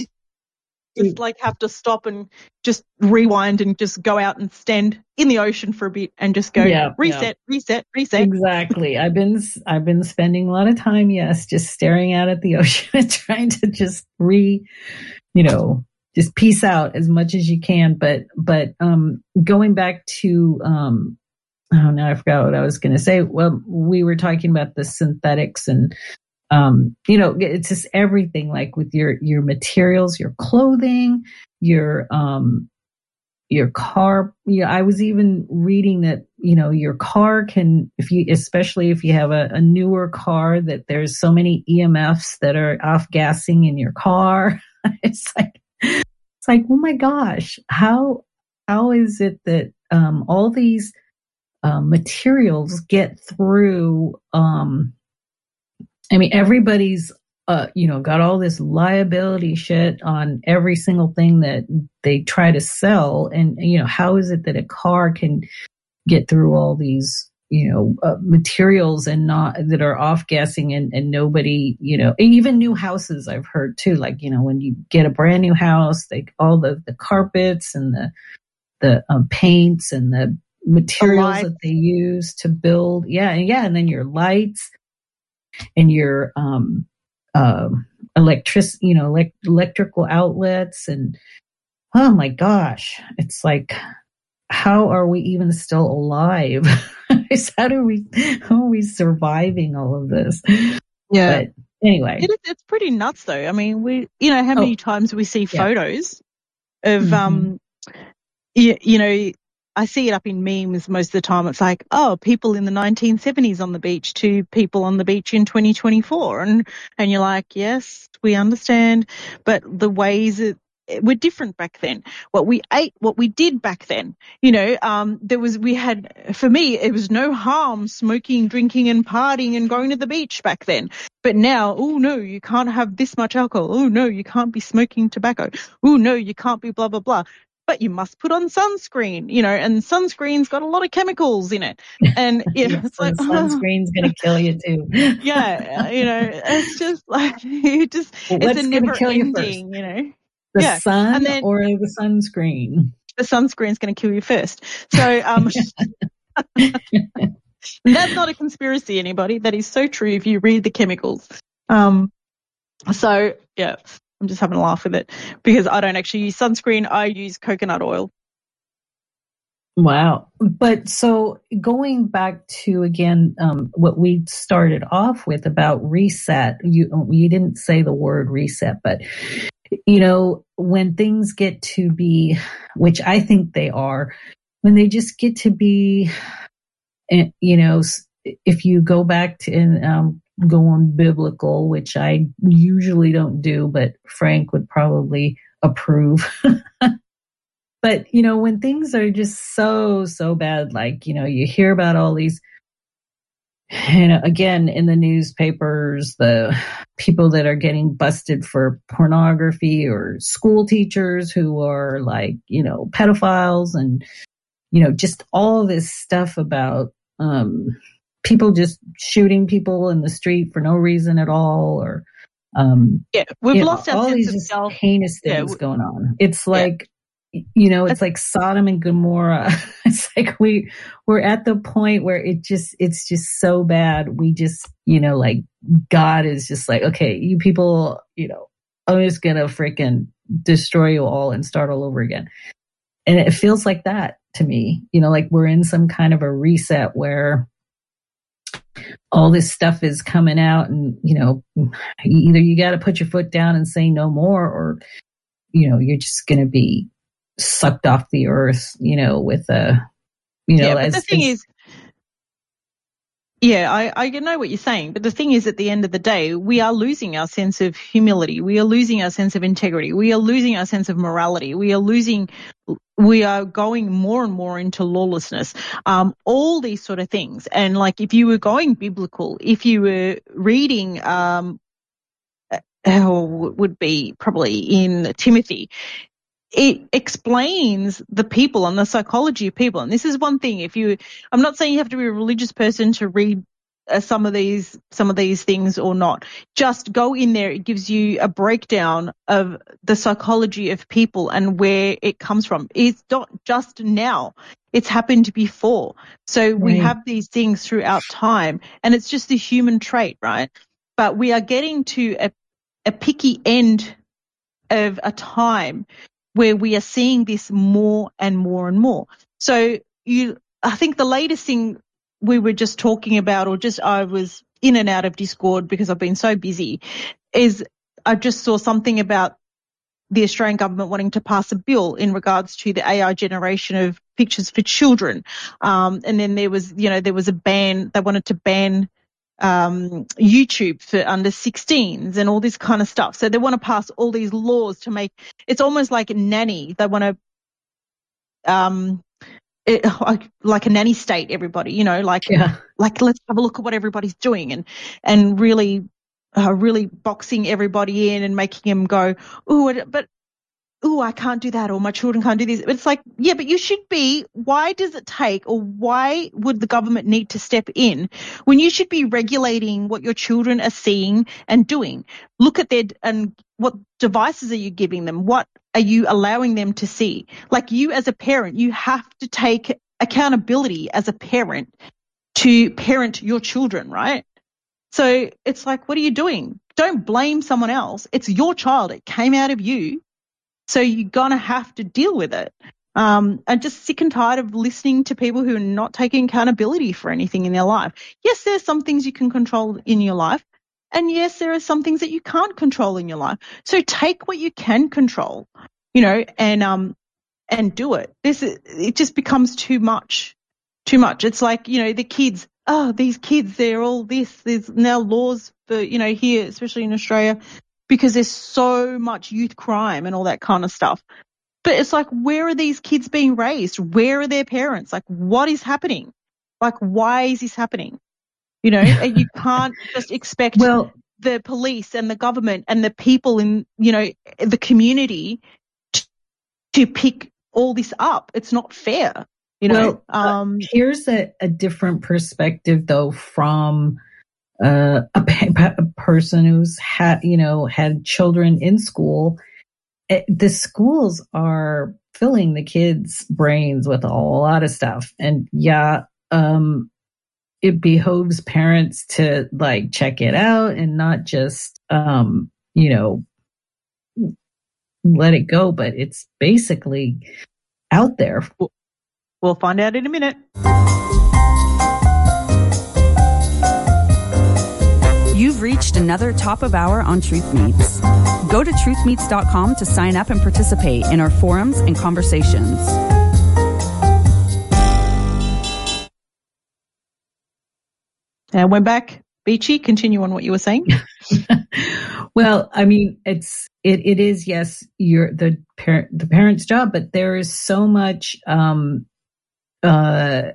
I'm
to
just like have to stop and just rewind and just go out and stand in the ocean for a bit and just go
yeah,
reset,
yeah.
reset, reset.
Exactly. I've been I've been spending a lot of time, yes, just staring out at the ocean and trying to just re, you know, just peace out as much as you can. But but um, going back to um, oh no, I forgot what I was going to say. Well, we were talking about the synthetics and um, you know, it's just everything like with your your materials, your clothing, your um your car. You know, I was even reading that, you know, your car can, if you, especially if you have a, a newer car, that there's so many E M Fs that are off gassing in your car. It's like, it's like, oh my gosh, how, how is it that, um, all these, um, materials get through, um, I mean, everybody's, uh, you know, got all this liability shit on every single thing that they try to sell. And, you know, how is it that a car can get through all these, you know, uh, materials and not, that are off gassing and, and nobody, you know, and even new houses I've heard too, like, you know, when you get a brand new house, like all the, the carpets and the, the um, paints and the materials
The
that they use to build. Yeah. And yeah. And then your lights and your, um, uh, electric, you know, elect- electrical outlets. And oh my gosh, it's like, how are we even still alive? How do we, how are we surviving all of this?
Yeah.
But anyway.
It, it's pretty nuts though. I mean, we, you know, how many
Oh,
times we see
yeah.
photos of,
Mm-hmm.
um, you, you know, I see it up in memes most of the time. It's like, oh, people in the nineteen seventies on the beach to people on the beach in twenty twenty-four. And, and you're like, yes, we understand. But the ways it, were different back then. What we ate, what we did back then, you know, um, there was, we had, for me, it was no harm smoking, drinking and partying and going to the beach back then. But now, oh no, you can't have this much alcohol. Oh no, you can't be smoking tobacco. Oh no, you can't be blah, blah, blah. But you must put on sunscreen, you know, and sunscreen's got a lot of chemicals in it. And yeah,
Yes,
it's like,
and sunscreen's going to kill you too.
yeah, you know, it's just like, you just,
Well,
it's
what's
a
going to
never
kill you first?
ending, you know.
The
Yeah.
sun
And then
or the sunscreen?
the sunscreen's going to kill you first. So, um, that's not a conspiracy, anybody. That is so true if you read the chemicals. Um, so yeah, I'm just having a laugh with it because I don't actually use sunscreen. I use coconut oil.
Wow. But so going back to, again, um, what we started off with about reset, you, you didn't say the word reset, but, you know, when things get to be, which I think they are, when they just get to be, you know, if you go back to and um, go on biblical, which I usually don't do, but Frank would probably approve. But, you know, when things are just so, so bad, like, you know, you hear about all these, you know, again, in the newspapers, the people that are getting busted for pornography, or school teachers who are like, you know, pedophiles, and, you know, just all this stuff about um, people just shooting people in the street for no reason at all, or um,
yeah, we've
you know,
lost our
all
sense
these
of self.
heinous things
Yeah,
going on. It's like,
yeah.
You know, it's like Sodom and Gomorrah. It's like we, we're at the point where it just, it's just so bad. We just, you know, like God is just like, okay, you people, you know, I'm just going to freaking destroy you all and start all over again. And it feels like that to me, you know, like we're in some kind of a reset where all this stuff is coming out, and, you know, either you got to put your foot down and say no more, or, you know, you're just going to be sucked off the earth, you know, with a, you know,
yeah, but
as,
the thing
as,
is, yeah, I, I know what you're saying, but the thing is, at the end of the day, we are losing our sense of humility. We are losing our sense of integrity. We are losing our sense of morality. We are losing, we are going more and more into lawlessness, um, all these sort of things. And like, if you were going biblical, if you were reading, um, how would be probably in Timothy, it explains the people and the psychology of people. And this is one thing. If you, I'm not saying you have to be a religious person to read uh, some of these, some of these things or not. Just go in there. It gives you a breakdown of the psychology of people and where it comes from. It's not just now. It's happened before. So we
Right.
have these things throughout time, and it's just the human trait, right? But we are getting to a, a picky end of a time where we are seeing this more and more and more. So you, I think the latest thing we were just talking about, or just I was in and out of Discord because I've been so busy, is I just saw something about the Australian government wanting to pass a bill in regards to the A I generation of pictures for children. Um, and then there was, you know, there was a ban, they wanted to ban um YouTube for under sixteens and all this kind of stuff. So they want to pass all these laws to make, it's almost like a nanny. They want to um it, like, like a nanny state everybody, you know, like
Yeah.
like let's have a look at what everybody's doing, and and really uh, really boxing everybody in and making them go, ooh, but ooh, I can't do that, or my children can't do this. It's like, yeah, but you should be, why does it take, or why would the government need to step in when you should be regulating what your children are seeing and doing? Look at their, and what devices are you giving them? What are you allowing them to see? Like, you as a parent, you have to take accountability as a parent to parent your children, right? So it's like, what are you doing? Don't blame someone else. It's your child. It came out of you. So you're going to have to deal with it. Um, I'm just sick and tired of listening to people who are not taking accountability for anything in their life. Yes, there's some things you can control in your life. And yes, there are some things that you can't control in your life. So take what you can control, you know, and, um, and do it. This, it just becomes too much, too much. It's like, you know, the kids, oh, these kids, they're all this, there's now laws for, you know, here, especially in Australia, because there's so much youth crime and all that kind of stuff. But it's like, where are these kids being raised? Where are their parents? Like, what is happening? Like, why is this happening? You know, and you can't just expect
Well,
the police and the government and the people in, you know, the community to, to pick all this up. It's not fair, you know.
well,
um,
uh, here's a, a different perspective, though, from Uh, a, a person who's had, you know, had children in school. It, the schools are filling the kids' brains with a lot of stuff. And yeah, um, it behoves parents to like check it out and not just, um, you know, let it go. But it's basically out there.
We'll find out in a minute.
You've reached another top of hour on Truth Meets. Go to truth meets dot com to sign up and participate in our forums and conversations.
And we're back. Beachy, continue on what you were saying.
Well, I mean, it's it it is yes, you're the parent the parent's job, but there is so much um uh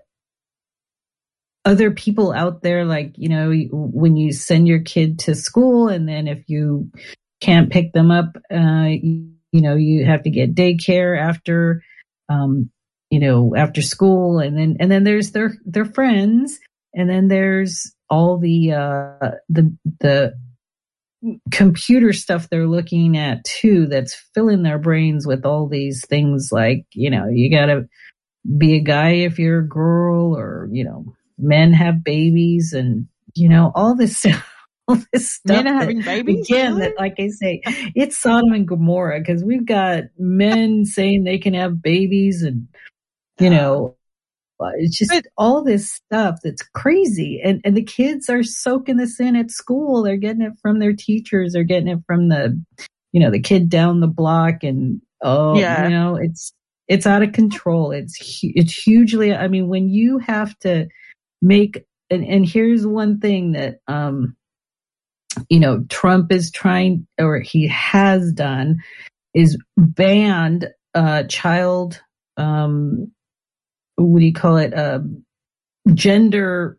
other people out there, like, you know, when you send your kid to school, and then if you can't pick them up, uh you, you know, you have to get daycare after um you know after school, and then and then there's their their friends, and then there's all the uh the the computer stuff they're looking at too, that's filling their brains with all these things like, you know, you gotta be a guy if you're a girl, or, you know, men have babies, and, you know, all this stuff. All this stuff
Men are
that,
having babies?
again,
Really?
that, like I say, it's Sodom and Gomorrah, because we've got men saying they can have babies, and, you know, it's just
But-
all this stuff that's crazy. And and the kids are soaking this in at school. They're getting it from their teachers. They're getting it from the, you know, the kid down the block. And, oh,
Yeah.
you know, it's, it's out of control. It's, hu- it's hugely, I mean, when you have to make, and, and here's one thing that, um, you know, Trump is trying, or he has done, is banned, uh, child, um, what do you call it? Uh, gender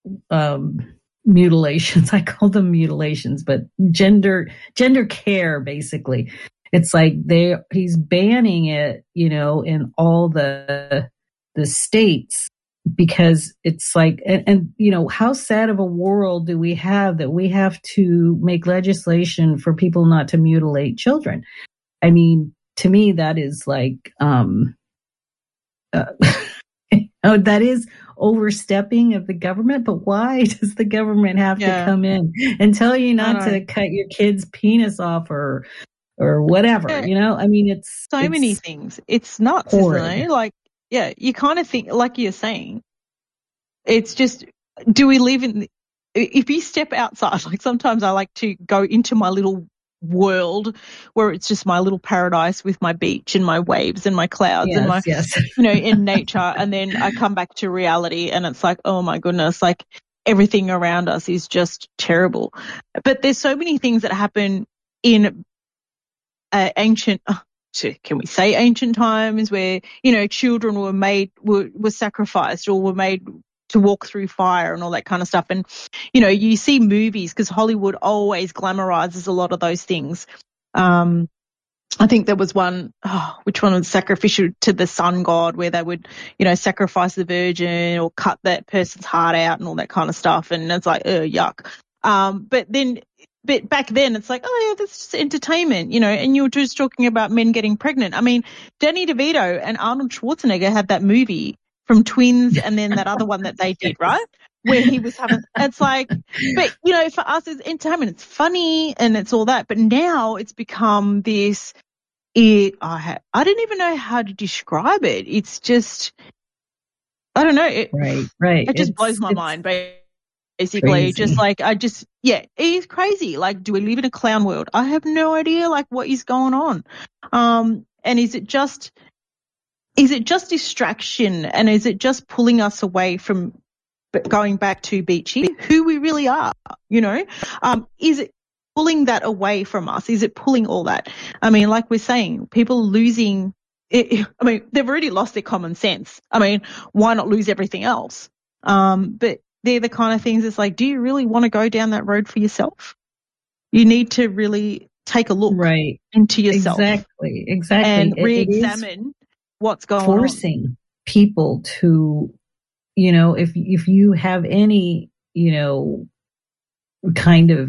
um, mutilations. I call them mutilations, but gender gender care, basically. It's like they he's banning it, you know, in all the the states, because it's like, and, and you know, how sad of a world do we have that we have to make legislation for people not to mutilate children? I mean, to me, that is like, um, uh, oh, that is overstepping of the government, but why does the government have
Yeah.
to come in and tell you not
I know.
to cut your kid's penis off, or or whatever?
Yeah.
You know, I mean, it's
So
it's
many things. It's nuts,
horrid.
isn't it? Like, yeah, you kind of think, like you're saying, it's just, do we live in, if you step outside, like sometimes I like to go into my little world where it's just my little paradise with my beach and my waves and my clouds
Yes,
and my,
yes.
you know, in nature. And then I come back to reality and it's like, oh my goodness, like everything around us is just terrible. But there's so many things that happen in uh, ancient, oh, can we say ancient times, where, you know, children were made, were, were sacrificed or were made to walk through fire and all that kind of stuff. And, you know, you see movies, because Hollywood always glamorizes a lot of those things. Um, I think there was one, oh, which one was sacrificial to the sun god, where they would, you know, sacrifice the virgin or cut that person's heart out and all that kind of stuff. And it's like, oh, yuck. Um, but then, but back then it's like, oh yeah, that's just entertainment, you know, and you were just talking about men getting pregnant. I mean, Danny DeVito and Arnold Schwarzenegger had that movie from Twins, and then that other one that they did, right? Where he was having, it's like, but you know, for us it's entertainment, it's funny and it's all that. But now it's become this, it, I ha, I don't even know how to describe it. It's just, I don't know. It,
Right, right.
It just
It's-
blows my
it's
mind, basically.
crazy.
Just like, I just, yeah, it is crazy. Like, do we live in a clown world? I have no idea, like, what is going on. Um, and is it just, is it just distraction, and is it just pulling us away from going back to Beachy, who we really are, you know? Um, is it pulling that away from us? Is it pulling all that? I mean, like we're saying, people losing, it, I mean, they've already lost their common sense. I mean, why not lose everything else? Um, but they're the kind of things, it's like, do you really want to go down that road for yourself? You need to really take a look
right.
into yourself.
Exactly, exactly.
And
It- it is
re-examine what's going on.
forcing people to, you know, if if you have any, you know, kind of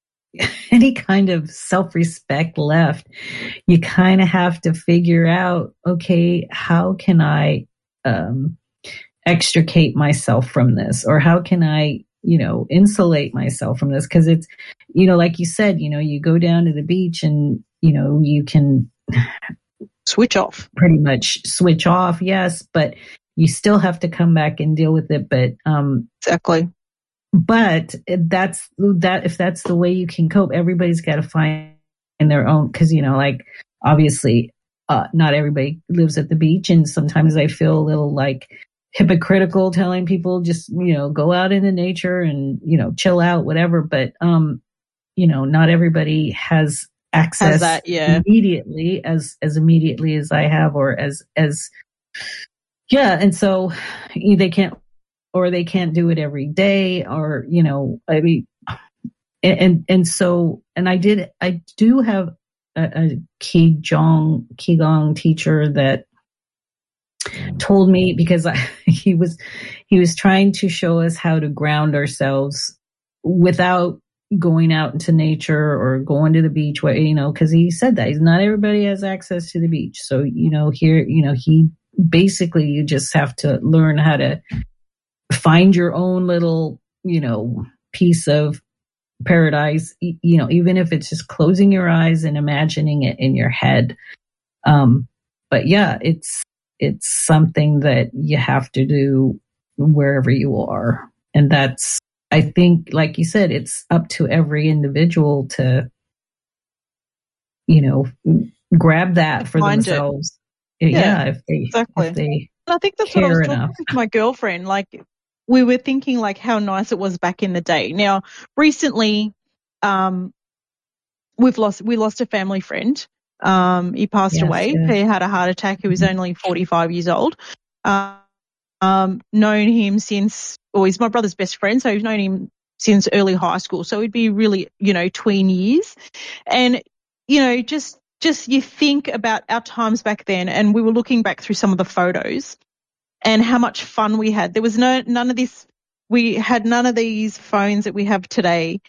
any kind of self-respect left, you kind of have to figure out, okay, how can I um extricate myself from this, or how can I, you know, insulate myself from this? Because it's, you know, like you said, you know, you go down to the beach and, you know, you can
Switch off.
pretty much switch off, yes, but you still have to come back and deal with it. But um
Exactly.
but that's that if that's the way you can cope, everybody's got to find their own, because, you know, like, obviously uh not everybody lives at the beach, and sometimes I feel a little like, hypocritical telling people just, you know, go out into nature and, you know, chill out, whatever. But, um, you know, not everybody has access
Has that, yeah.
immediately as, as immediately as I have, or as, as, yeah. And so they can't, or they can't do it every day, or, you know, I mean, and, and so, and I did, I do have a, a Qigong, Qigong teacher that told me, because I, he was, he was trying to show us how to ground ourselves without going out into nature or going to the beach, where, you know, cause he said that not everybody has access to the beach. So, you know, here, you know, he basically, you just have to learn how to find your own little, you know, piece of paradise, you know, even if it's just closing your eyes and imagining it in your head. Um, but yeah, it's, it's something that you have to do wherever you are. And that's, I think, like you said, it's up to every individual to, you know, grab that for
Find
themselves.
It.
Yeah,
yeah,
if they,
exactly.
if they
and I think that's what I was talking
enough.
with my girlfriend. Like, we were thinking like how nice it was back in the day. Now, recently, um, we've lost, we lost a family friend. Um, he passed
Yes,
away.
yes.
He had a heart attack. He was only forty-five years old. Um, um, known him since, or he's my brother's best friend. So we've known him since early high school. So it'd be really, you know, tween years. And, you know, just, just you think about our times back then, and we were looking back through some of the photos and how much fun we had. There was no, none of this, we had none of these phones that we have today.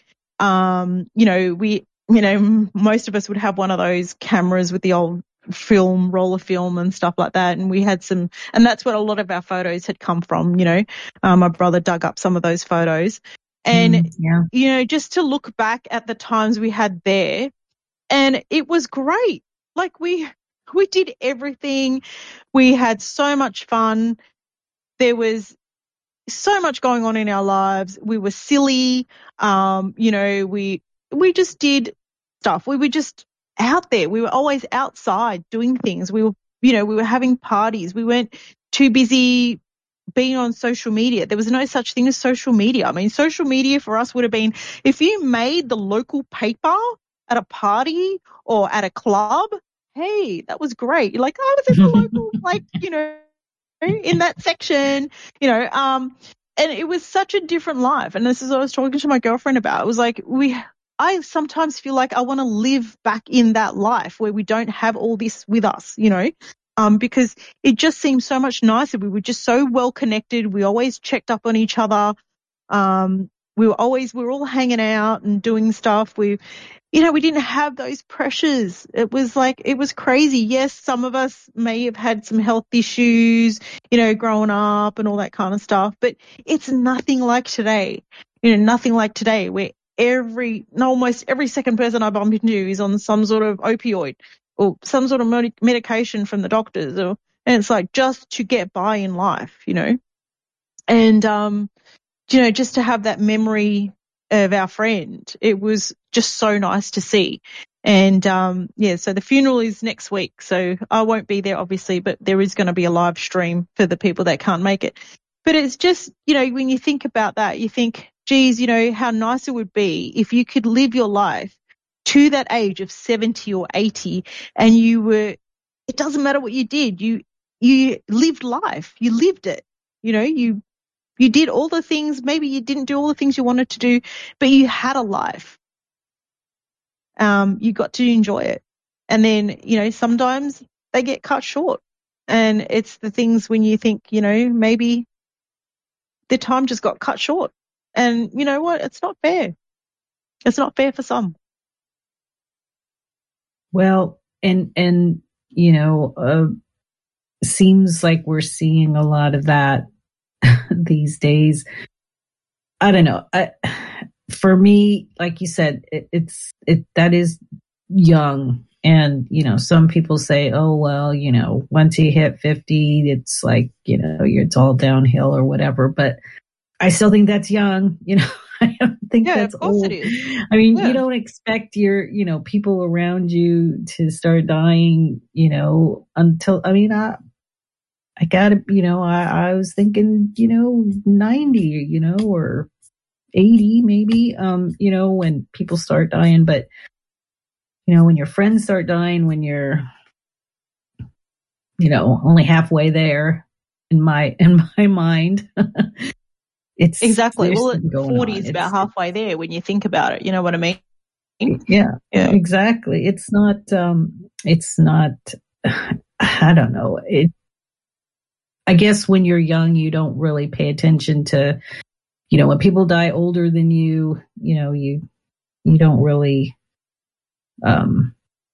Um, you know, we, you know, most of us would have one of those cameras with the old film, roller film and stuff like that. And we had some, and that's what a lot of our photos had come from, you know. Um, my brother dug up some of those photos. And,
Mm, yeah.
you know, just to look back at the times we had there, and it was great. Like we, we did everything. We had so much fun. There was so much going on in our lives. We were silly. Um, you know, we, we just did stuff. We were just out there. We were always outside doing things. We were, you know, we were having parties. We weren't too busy being on social media. There was no such thing as social media. I mean, social media for us would have been if you made the local paper at a party or at a club. Hey, that was great. You're like, oh, I was in the local, like, you know, in that section, you know, um, and it was such a different life. And this is what I was talking to my girlfriend about. It was like, we, I sometimes feel like I want to live back in that life where we don't have all this with us, you know, um, because it just seems so much nicer. We were just so well connected. We always checked up on each other. Um, we were always, we were all hanging out and doing stuff. We, you know, we didn't have those pressures. It was like, it was crazy. Yes, some of us may have had some health issues, you know, growing up and all that kind of stuff, but it's nothing like today. You know, nothing like today where every, no, almost every second person I bump into is on some sort of opioid or some sort of med- medication from the doctors, or, and it's like just to get by in life, you know, and, um, you know, just to have that memory of our friend, it was just so nice to see. And, um, yeah, so the funeral is next week. So I won't be there, obviously, but there is going to be a live stream for the people that can't make it. But it's just, you know, when you think about that, you think, geez, you know, how nice it would be if you could live your life to that age of seventy or eighty and you were, it doesn't matter what you did. You, you lived life. You lived it. You know, you, You did all the things, maybe you didn't do all the things you wanted to do, but you had a life. Um, you got to enjoy it. And then, you know, sometimes they get cut short. And it's the things when you think, you know, maybe the time just got cut short. And you know what? It's not fair. It's not fair for some.
Well, and, and, you know, uh, seems like we're seeing a lot of that these days. I don't know. I, for me, like you said, it, it's, it, that is young. And, you know, some people say, oh, well, you know, once you hit fifty, it's like, you know, you're, it's all downhill or whatever. But I still think that's young. You know, I don't think
Yeah,
that's
of course
old.
it is.
I mean,
Yeah.
you don't expect your, you know, people around you to start dying, you know, until, I mean, I, I gotta, you know, I, I was thinking, you know, ninety, you know, or eighty maybe, um, you know, when people start dying. But, you know, when your friends start dying, when you're, you know, only halfway there in my, in my mind, it's
exactly. Well, forty
on.
is
It's,
about halfway there when you think about it. You know what I mean?
Yeah,
yeah,
exactly. It's not, um, it's not, I don't know. It, I guess when you're young, you don't really pay attention to, you know, when people die older than you, you know, you, you don't really, um,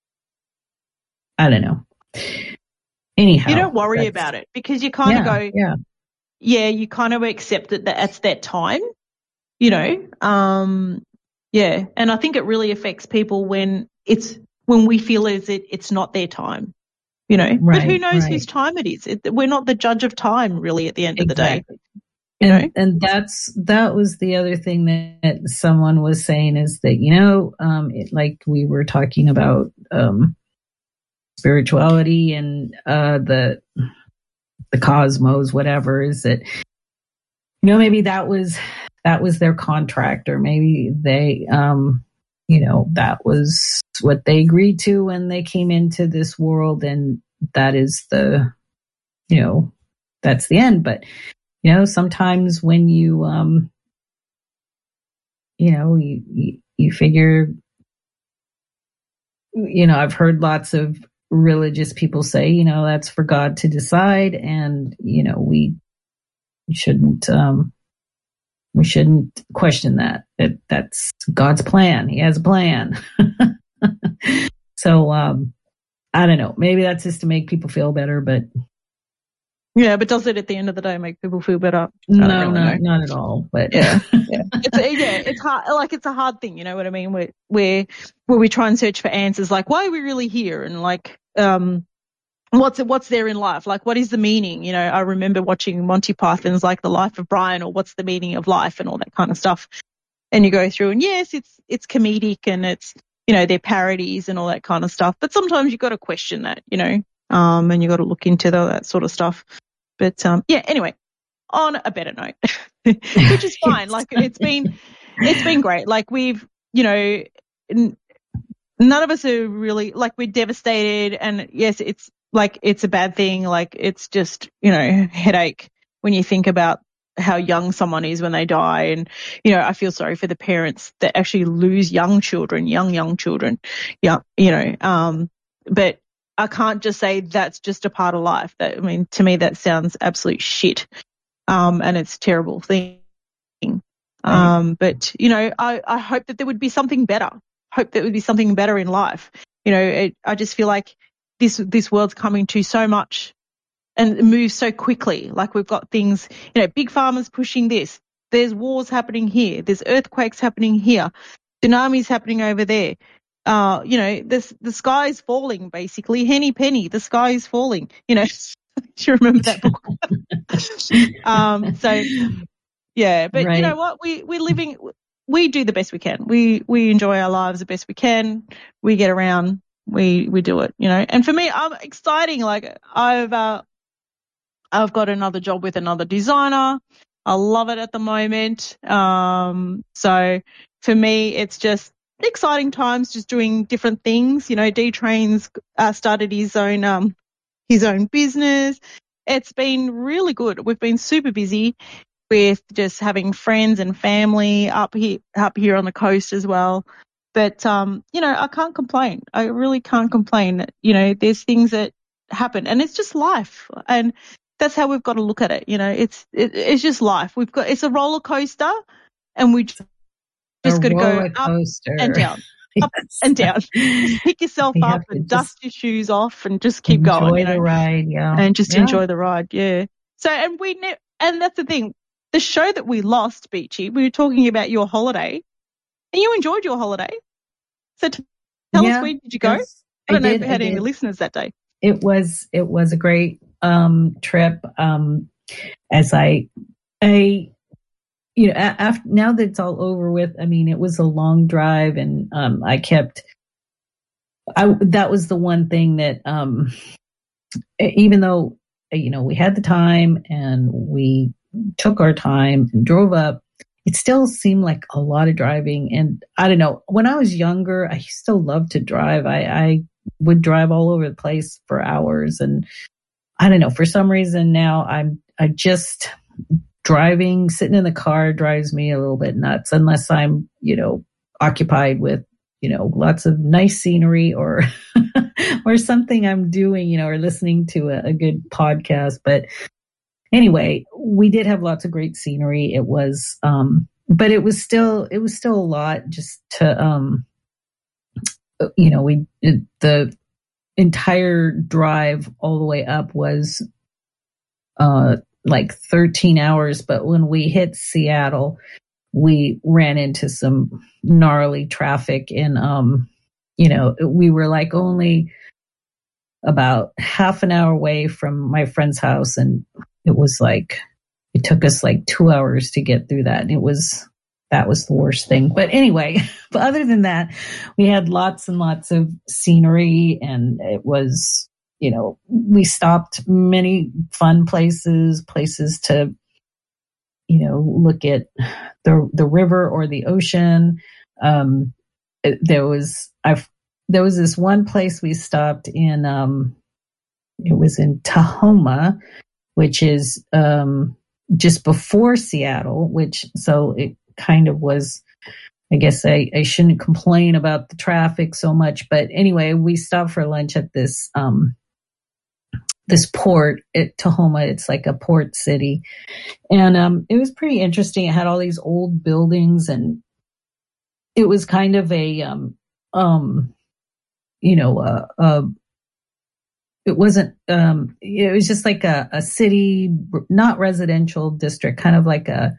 I don't know. Anyhow.
You don't worry about it because you kind
yeah,
of go,
yeah,
yeah, you kind of accept it that it's that time, you know, um, yeah. And I think it really affects people when it's, when we feel as it, it's not their time. You know,
right,
but who knows
right.
whose time it is? It, we're not the judge of time, really, at the end
exactly.
of the day. You
and,
know,
and that's that was the other thing that someone was saying is that, you know, um, it, like we were talking about um, spirituality and uh, the the cosmos, whatever, is that, you know, maybe that was that was their contract, or maybe they, um, you know, that was what they agreed to when they came into this world, and that is the, you know, that's the end. But, you know, sometimes when you, um, you know, you, you, you figure, you know, I've heard lots of religious people say, you know, that's for God to decide, and, you know, we shouldn't, um, we shouldn't question that. That that's God's plan. He has a plan. So, um, I don't know. Maybe that's just to make people feel better, but
yeah. But does it at the end of the day make people feel better?
No, really not, not at all. But
yeah, yeah, it's a, yeah, it's hard. Like it's a hard thing. You know what I mean? Where where where we try and search for answers, like why are we really here, and like um. What's what's there in life? Like, what is the meaning? You know, I remember watching Monty Python's like The Life of Brian, or What's the Meaning of Life, and all that kind of stuff. And you go through, and yes, it's it's comedic, and it's, you know, they're parodies and all that kind of stuff. But sometimes you got to question that, you know, um, and you got to look into the, that sort of stuff. But um, yeah, anyway, on a better note, which is fine. Like it's been it's been great. Like we've, you know. N- none of us are really, like, we're devastated, and yes, it's like it's a bad thing. Like it's just, you know, headache when you think about how young someone is when they die. And, you know, I feel sorry for the parents that actually lose young children, young, young children. Yeah. You know, um, but I can't just say that's just a part of life. That, I mean, to me, that sounds absolute shit. Um, and it's a terrible thing. Um, but, you know, I, I hope that there would be something better. Hope there would be something better in life. You know, it, I just feel like this, this world's coming to so much and it moves so quickly. Like we've got things, you know, big farmers pushing this. There's wars happening here. There's earthquakes happening here. Tsunamis happening over there. Uh, you know, this, the sky is falling, basically. Henny penny, the sky is falling. You know, do you remember that book? um, so, yeah, but right. You know what? We, we're living, we do the best we can. We, we enjoy our lives the best we can. We get around, we, we do it, you know. And for me, I'm exciting. Like I've, uh, I've got another job with another designer. I love it at the moment. Um, so for me, it's just exciting times, just doing different things. You know, D Train's uh, started his own, um, his own business. It's been really good. We've been super busy with just having friends and family up here, up here on the coast as well. But, um, you know, I can't complain. I really can't complain. You know, there's things that happen and it's just life. And that's how we've got to look at it. You know, it's, it, it's just life. We've got, it's a roller coaster and we just, just got to go up and down, up yes. and down. Just pick yourself you up and dust your shoes off and just keep
enjoy
going. You know,
the ride, yeah.
And just
yeah.
enjoy the ride. Yeah. So, and we, ne- and that's the thing. The show that we lost, Beachy, we were talking about your holiday, and you enjoyed your holiday. So t- tell
yeah,
us, where did you go?
yes,
I don't
I
know
did,
if we had
I
any
did.
listeners that day.
It was it was a great um, trip. Um, as I, I, you know, after now that it's all over with, I mean, it was a long drive, and um, I kept. I that was the one thing that, um, even though you know, we had the time and we took our time and drove up. It still seemed like a lot of driving. And I don't know, when I was younger, I still loved to drive. I, I would drive all over the place for hours. And I don't know, for some reason now I'm, I just driving, sitting in the car drives me a little bit nuts unless I'm, you know, occupied with, you know, lots of nice scenery or, or something I'm doing, you know, or listening to a, a good podcast. But anyway, we did have lots of great scenery. It was, um, but it was still, it was still a lot just to, um, you know, we, it, the entire drive all the way up was, uh, like thirteen hours. But when we hit Seattle, we ran into some gnarly traffic and, um, you know, we were like only about half an hour away from my friend's house. And it was like, it took us like two hours to get through that. And it was, that was the worst thing. But anyway, but other than that, we had lots and lots of scenery and it was, you know, we stopped many fun places, places to, you know, look at the, the river or the ocean. Um, there was, I've, there was this one place we stopped in, um, it was in Tahoma, which is um, just before Seattle, which so it kind of was, I guess I, I shouldn't complain about the traffic so much. But anyway, we stopped for lunch at this um, this port at Tahoma. It's like a port city. And um, it was pretty interesting. It had all these old buildings and it was kind of a, um, um, you know, a, a It wasn't, um, it was just like a, a city, not residential district, kind of like a,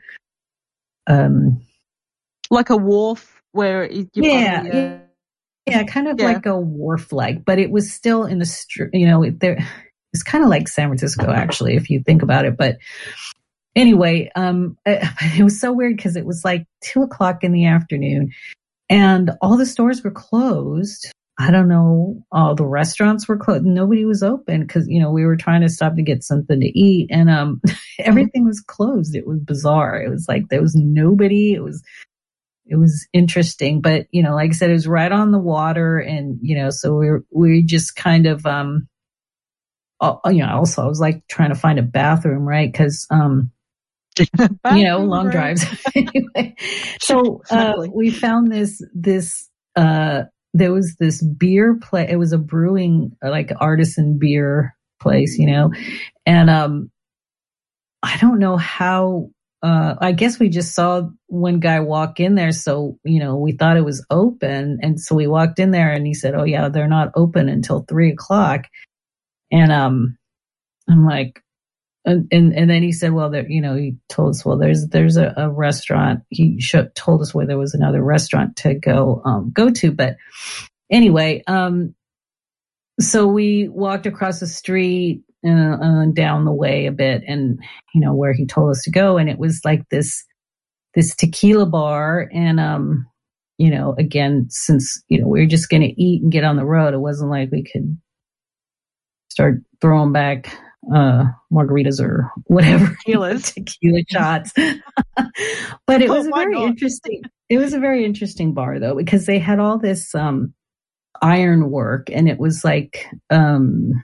um,
like a wharf where you
yeah,
probably, uh,
yeah, kind of
yeah.
like a wharf like, but it was still in the street, you know, there, it's kind of like San Francisco, actually, if you think about it. But anyway, um, it, it was so weird because it was like two o'clock in the afternoon and all the stores were closed. I don't know. All the restaurants were closed. Nobody was open because, you know, we were trying to stop to get something to eat and, um, everything was closed. It was bizarre. It was like, there was nobody. It was, it was interesting, but, you know, like I said, it was right on the water and, you know, so we were, we just kind of, um, uh, you know, also I was like trying to find a bathroom, right? Cause, um, you know, long drives. Anyway, so, uh, we found this, this, uh, there was this beer place. It was a brewing, like artisan beer place, you know, and, um, I don't know how, uh, I guess we just saw one guy walk in there. So, you know, we thought it was open. And so we walked in there and he said, oh yeah, they're not open until three o'clock. And, um, I'm like, and, and, and then he said, well, there, you know, he told us, well, there's, there's a, a restaurant. He showed, told us where there was another restaurant to go, um, go to. But anyway, um, so we walked across the street and uh, down the way a bit and, you know, where he told us to go. And it was like this, this tequila bar. And, um, you know, again, since, you know, we were just going to eat and get on the road, it wasn't like we could start throwing back uh margaritas or whatever tequila shots. But it was oh, a very not? interesting it was a very interesting bar though, because they had all this um iron work and it was like um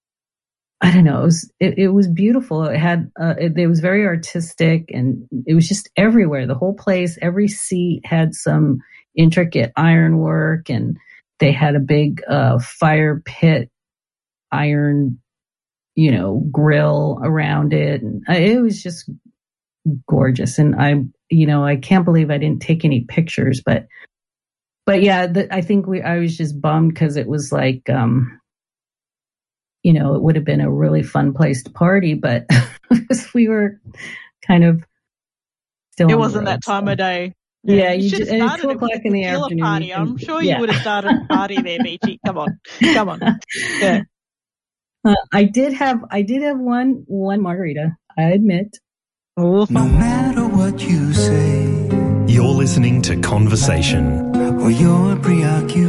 I don't know, it was it, it was beautiful. It had uh it, it was very artistic and it was just everywhere. The whole place, every seat had some intricate iron work and they had a big uh fire pit iron, you know, grill around it. And it was just gorgeous. And I, you know, I can't believe I didn't take any pictures, but, but yeah, the, I think we, I was just bummed because it was like, um, you know, it would have been a really fun place to party, but we were kind of still.
It wasn't that time
so.
of day.
Yeah, yeah you,
you should
just,
have started
two o'clock in the afternoon.
Party. I'm sure you
yeah.
would have started a party there, Beachy. Come on, come on. Yeah.
Uh, I did have, I did have one, one margarita, I admit.
No matter what you say,
you're listening to Conversation
or your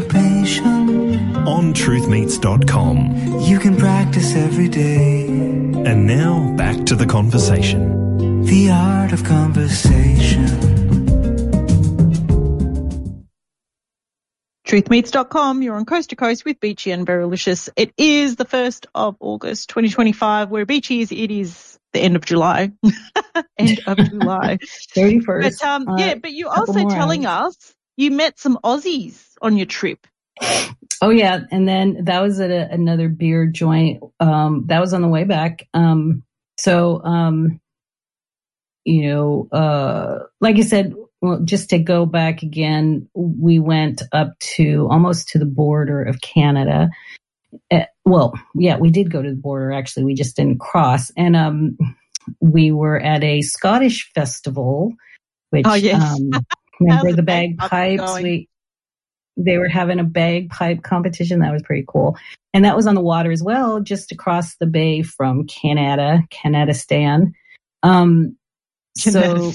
preoccupation
on truth meets dot com.
You can practice every day.
And now back to the conversation.
The art of conversation.
truth meets dot com, you're on Coast to Coast with Beachy and Verilicious. It is the first of August twenty twenty-five, where Beachy is, it is the end of July. End of July.
thirty-first.
But, um,
uh,
yeah, but you're also telling
hours.
us you met some Aussies on your trip.
Oh, yeah. And then that was at a, another beer joint. Um, that was on the way back. Um, so, um, you know, uh, like I said, well, just to go back again, we went up to almost to the border of Canada. Uh, well, yeah, we did go to the border. Actually, we just didn't cross. And um, we were at a Scottish festival, which
Oh, yes.
um, remember
How's
the
the bagpipes
bagpipes?
going?
We they were having a bagpipe competition. That was pretty cool, and that was on the water as well, just across the bay from Canada, Canadistan. Um, so.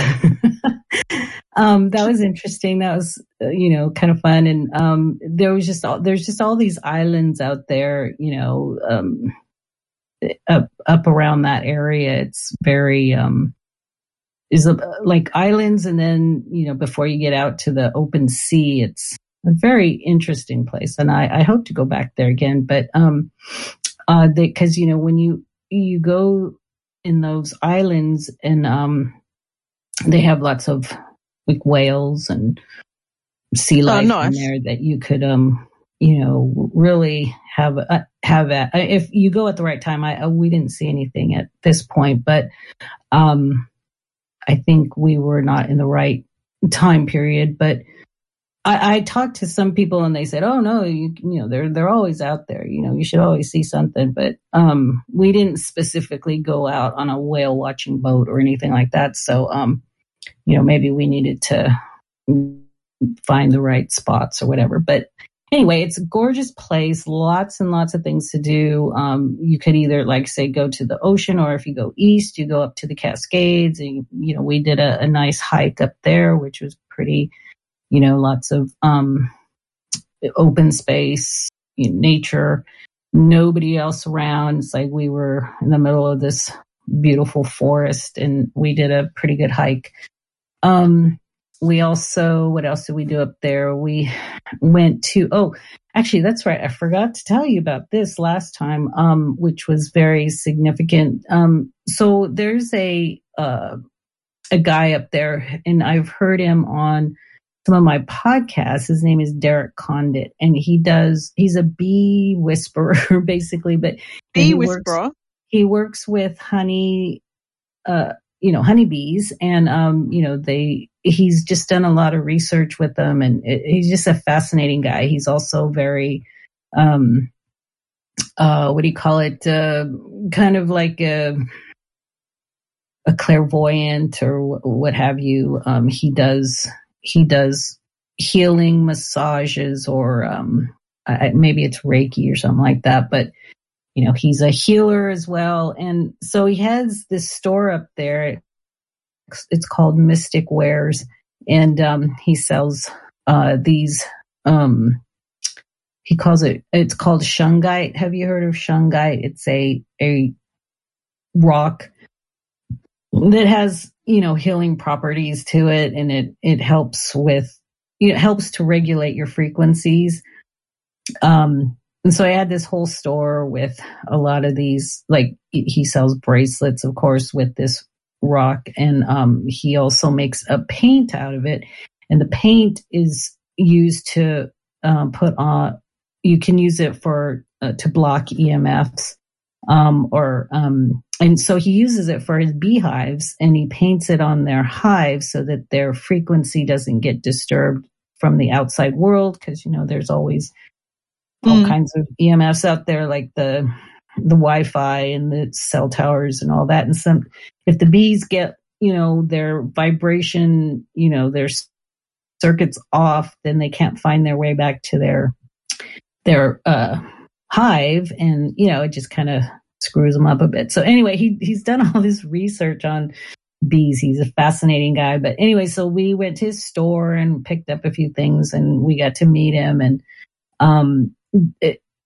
Um, that was interesting. That was, uh, you know, kind of fun. And, um, there was just all, there's just all these islands out there, you know, um, up, up around that area. It's very, um, is a, like islands. And then, you know, before you get out to the open sea, it's a very interesting place. And I, I hope to go back there again. But, um, uh, they, cause, you know, when you, you go in those islands and, um, they have lots of, like whales and sea life
oh, nice.
in there that you could, um, you know, really have a, have a, if you go at the right time. I we didn't see anything at this point, but um, I think we were not in the right time period. But I, I talked to some people and they said, "Oh no, you you know they're they're always out there. You know, you should always see something." But um, we didn't specifically go out on a whale watching boat or anything like that. So um. You know, maybe we needed to find the right spots or whatever. But anyway, it's a gorgeous place, lots and lots of things to do. Um, you could either, like, say, go to the ocean, or if you go east, you go up to the Cascades. And, you know, we did a, a nice hike up there, which was pretty, you know, lots of um, open space, you know, nature, nobody else around. It's like we were in the middle of this beautiful forest, and we did a pretty good hike. Um, we also, what else did we do up there? We went to, oh, actually, that's right. I forgot to tell you about this last time, um, which was very significant. Um, so there's a, uh, a guy up there, and I've heard him on some of my podcasts. His name is Derek Condit, and he does, he's a bee whisperer basically, but
bee
he
whisperer.
Works, he works with honey, uh, you know, honeybees, and, um, you know, they, he's just done a lot of research with them, and it, he's just a fascinating guy. He's also very, um, uh, what do you call it? Uh, kind of like a, a clairvoyant or w- what have you. Um, he does, he does healing massages, or, um, I, maybe it's Reiki or something like that, but you know, he's a healer as well. And so he has this store up there. It's called Mystic Wares. And um, he sells uh, these, um, he calls it, it's called shungite. Have you heard of shungite? It's a, a rock that has, you know, healing properties to it. And it, it helps with, it helps to regulate your frequencies. Um, And so I had this whole store with a lot of these, like he sells bracelets, of course, with this rock. And um, he also makes a paint out of it. And the paint is used to um, put on, you can use it for, uh, to block E M Fs. Um, or, um, and so he uses it for his beehives, and he paints it on their hives so that their frequency doesn't get disturbed from the outside world. Cause, you know, there's always all mm. kinds of E M Fs out there, like the the Wi-Fi and the cell towers and all that. And some, if the bees get, you know, their vibration, you know, their circuits off, then they can't find their way back to their their uh, hive, and you know, it just kind of screws them up a bit. So anyway, he he's done all this research on bees. He's a fascinating guy. But anyway, so we went to his store and picked up a few things, and we got to meet him, and um. It,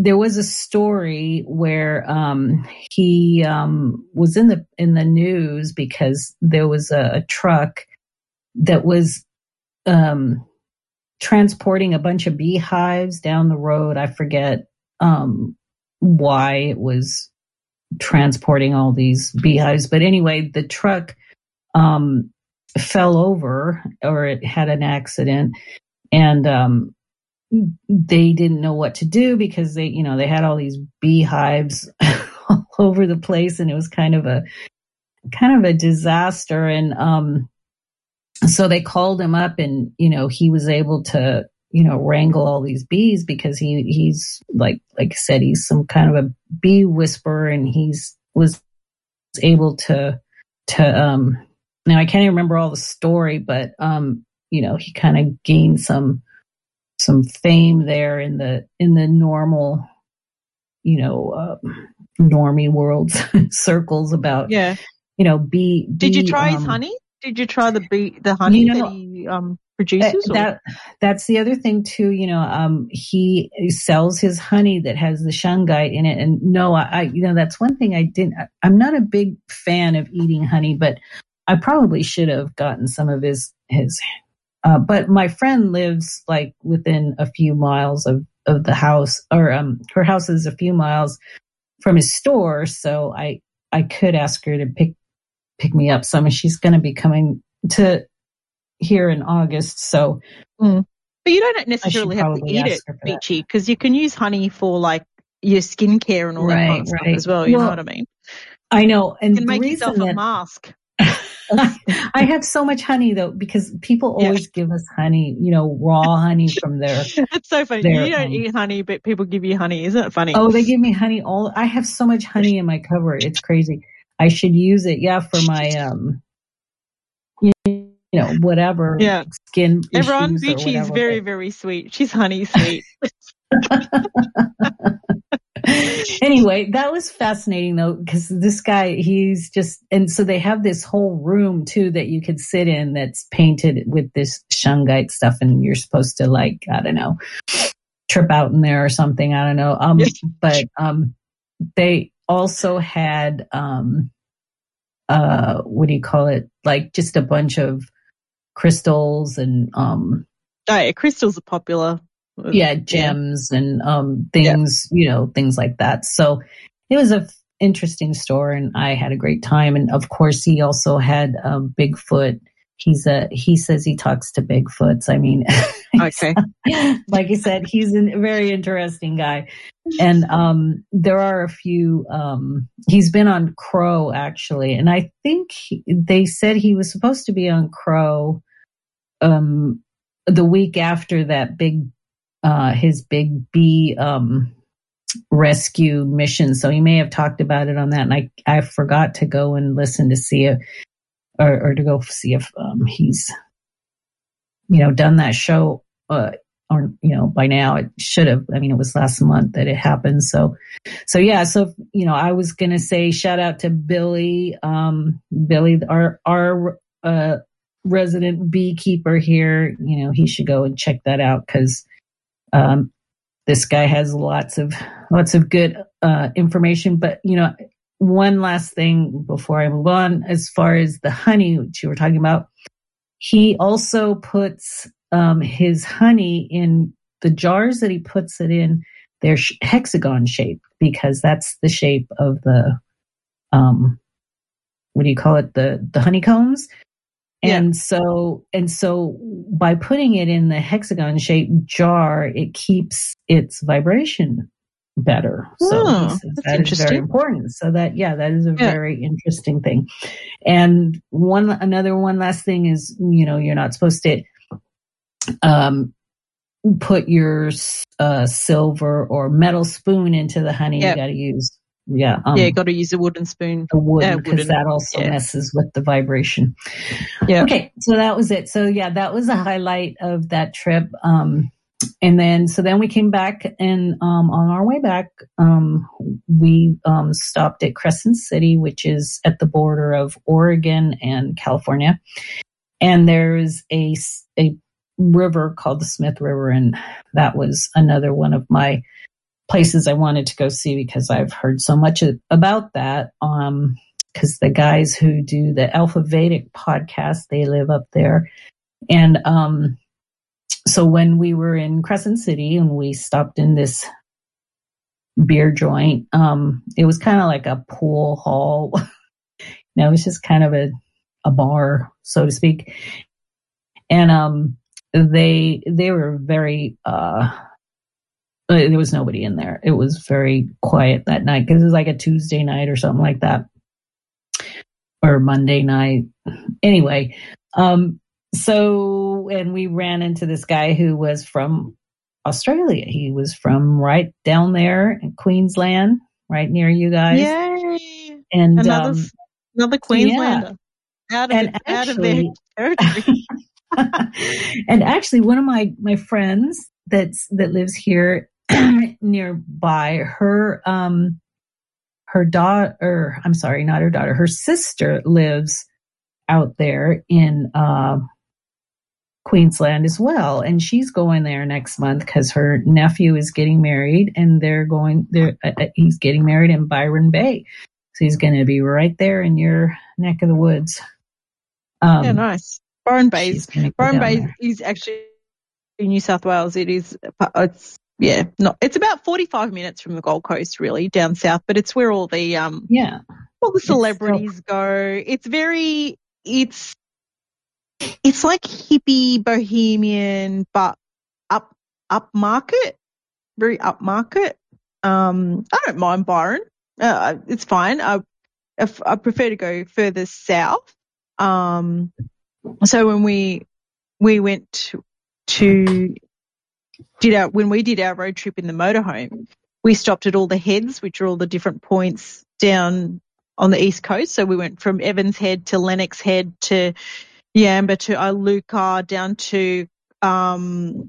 there was a story where um, he um, was in the in the news because there was a, a truck that was um, transporting a bunch of beehives down the road. I forget um, why it was transporting all these beehives, but anyway, the truck um, fell over, or it had an accident, and um, they didn't know what to do because they, you know, they had all these beehives all over the place, and it was kind of a kind of a disaster. And um, so they called him up, and you know, he was able to, you know, wrangle all these bees because he he's like like I said, he's some kind of a bee whisperer, and he's was able to to um. Now I can't even remember all the story, but um, you know, he kind of gained some. some fame there in the in the normal, you know, uh, normie world circles about,
yeah,
you know, bee.
Did you
bee,
try
um,
his honey? Did you try the bee, the honey
You know,
that he um, produces?
that, that that's the other thing too. You know, um, he sells his honey that has the shungite in it, and no, I, I, you know, that's one thing I didn't. I'm not a big fan of eating honey, but I probably should have gotten some of his his. Uh, but my friend lives like within a few miles of, of the house, or um, her house is a few miles from his store. So I, I could ask her to pick, pick me up some, and she's going to be coming to here in August. So,
mm. But you don't necessarily have to eat it, Beachy, because you can use honey for like your skincare and all
right,
that kind of stuff
right.
as well. You
well,
know what I mean?
I know. And
you can
the
make
reason
yourself
that,
a mask.
I have so much honey though, because people always yeah. give us honey, you know, raw honey from their.
It's so funny.
Their,
you don't
um,
eat honey, but people give you honey. Isn't it funny?
Oh, they give me honey. All I have so much honey in my cupboard. It's crazy. I should use it. Yeah. For my, um, you know, whatever.
Yeah.
Skin.
Everyone, Beachy is very, very sweet. She's honey sweet.
Anyway, that was fascinating though, because this guy, he's just, and so they have this whole room too that you could sit in that's painted with this shungite stuff, and you're supposed to like, I don't know, trip out in there or something. I don't know. Um, but um, they also had um, uh, what do you call it? Like just a bunch of crystals and um,
oh, yeah, crystals are popular.
Yeah, gems yeah. and um, things, yeah. you know, things like that. So it was a f- interesting store, and I had a great time. And of course, he also had um, Bigfoot. He's a he says he talks to Bigfoots. I mean,
okay,
like I said, he's a very interesting guy. And um, there are a few. Um, he's been on Crow actually, and I think he, they said he was supposed to be on Crow um, the week after that big. Uh, his big bee um, rescue mission. So he may have talked about it on that. And I, I forgot to go and listen to see if, or, or to go see if um, he's, you know, done that show. Uh, or, you know, by now it should have. I mean, it was last month that it happened. So, so yeah. So, you know, I was going to say shout out to Billy, um, Billy, our, our, uh, resident beekeeper here. You know, he should go and check that out because, Um, this guy has lots of lots of good uh, information. But you know, one last thing before I move on, as far as the honey which you were talking about, he also puts um, his honey in the jars that he puts it in. They're sh- hexagon shaped because that's the shape of the um, what do you call it? The the honeycombs. And yeah. so, and so by putting it in the hexagon shaped jar, it keeps its vibration better. So
oh,
he says that is very important. So that, yeah, that is a
yeah.
very interesting thing. And one, another one last thing is, you know, you're not supposed to, um, put your, uh, silver or metal spoon into the honey.
Yep.
You got to use Yeah, um,
yeah, got to use a wooden spoon.
The wood,
uh,
because that also
yeah.
messes with the vibration.
Yeah.
Okay, so that was it. So yeah, that was a highlight of that trip. Um, and then so then we came back, and um, on our way back, um, we um, stopped at Crescent City, which is at the border of Oregon and California. And there's a a river called the Smith River, and that was another one of my places I wanted to go see because I've heard so much about that. Um, because the guys who do the Alpha Vedic podcast, they live up there. And um, so when we were in Crescent City and we stopped in this beer joint, um, it was kind of like a pool hall. You know, it was just kind of a, a bar, so to speak. And um, they they were very, uh, there was nobody in there. It was very quiet that night because it was like a Tuesday night or something like that. Or Monday night. Anyway, um, so, and we ran into this guy who was from Australia. He was from right down there in Queensland, right near you guys.
Yay!
And
another
um,
another Queenslander yeah. out of
and
it,
actually,
out of their territory.
And actually, one of my my friends that's that lives here nearby, her um. Her daughter, I'm sorry, not her daughter, her sister lives out there in uh, Queensland as well. And she's going there next month because her nephew is getting married and they're going there. Uh, he's getting married in Byron Bay. So he's going to be right there in your neck of the woods. Um,
yeah, nice. Byron Bay, Byron Bay
there.
is actually in New South Wales. It is, it's, Yeah, no, it's about forty-five minutes from the Gold Coast, really, down south. But it's where all the um,
yeah,
all the celebrities still- go. It's very, it's, it's like hippie bohemian, but up upmarket, very upmarket. Um, I don't mind Byron. Uh, it's fine. I, if, I prefer to go further south. Um, so when we we went to, to Did our when we did our road trip in the motorhome, we stopped at all the heads, which are all the different points down on the east coast. So we went from Evans Head to Lennox Head to Yamba to Iluka down to um,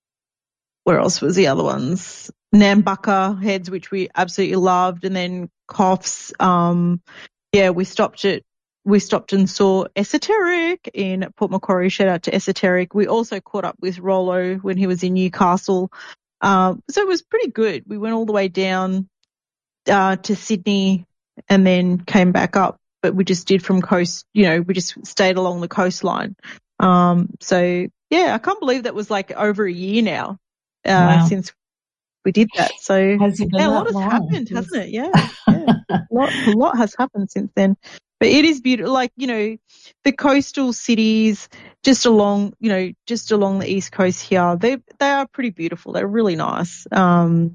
where else was the other ones? Nambucca Heads, which we absolutely loved, and then Coffs. Um, yeah, we stopped at we stopped and saw Esoteric in Port Macquarie. Shout out to Esoteric. We also caught up with Rollo when he was in Newcastle. Um, so it was pretty good. We went all the way down uh, to Sydney and then came back up. But we just did from coast, you know, we just stayed along the coastline. Um, so, yeah, I can't believe that was like over a year now uh,
wow.
since we did that. So
has it been
yeah, a
that
lot has
long?
happened, hasn't it? Yeah, yeah. a, lot, a lot has happened since then. But it is beautiful, like, you know, the coastal cities just along, you know, just along the east coast here, they they are pretty beautiful. They're really nice, um,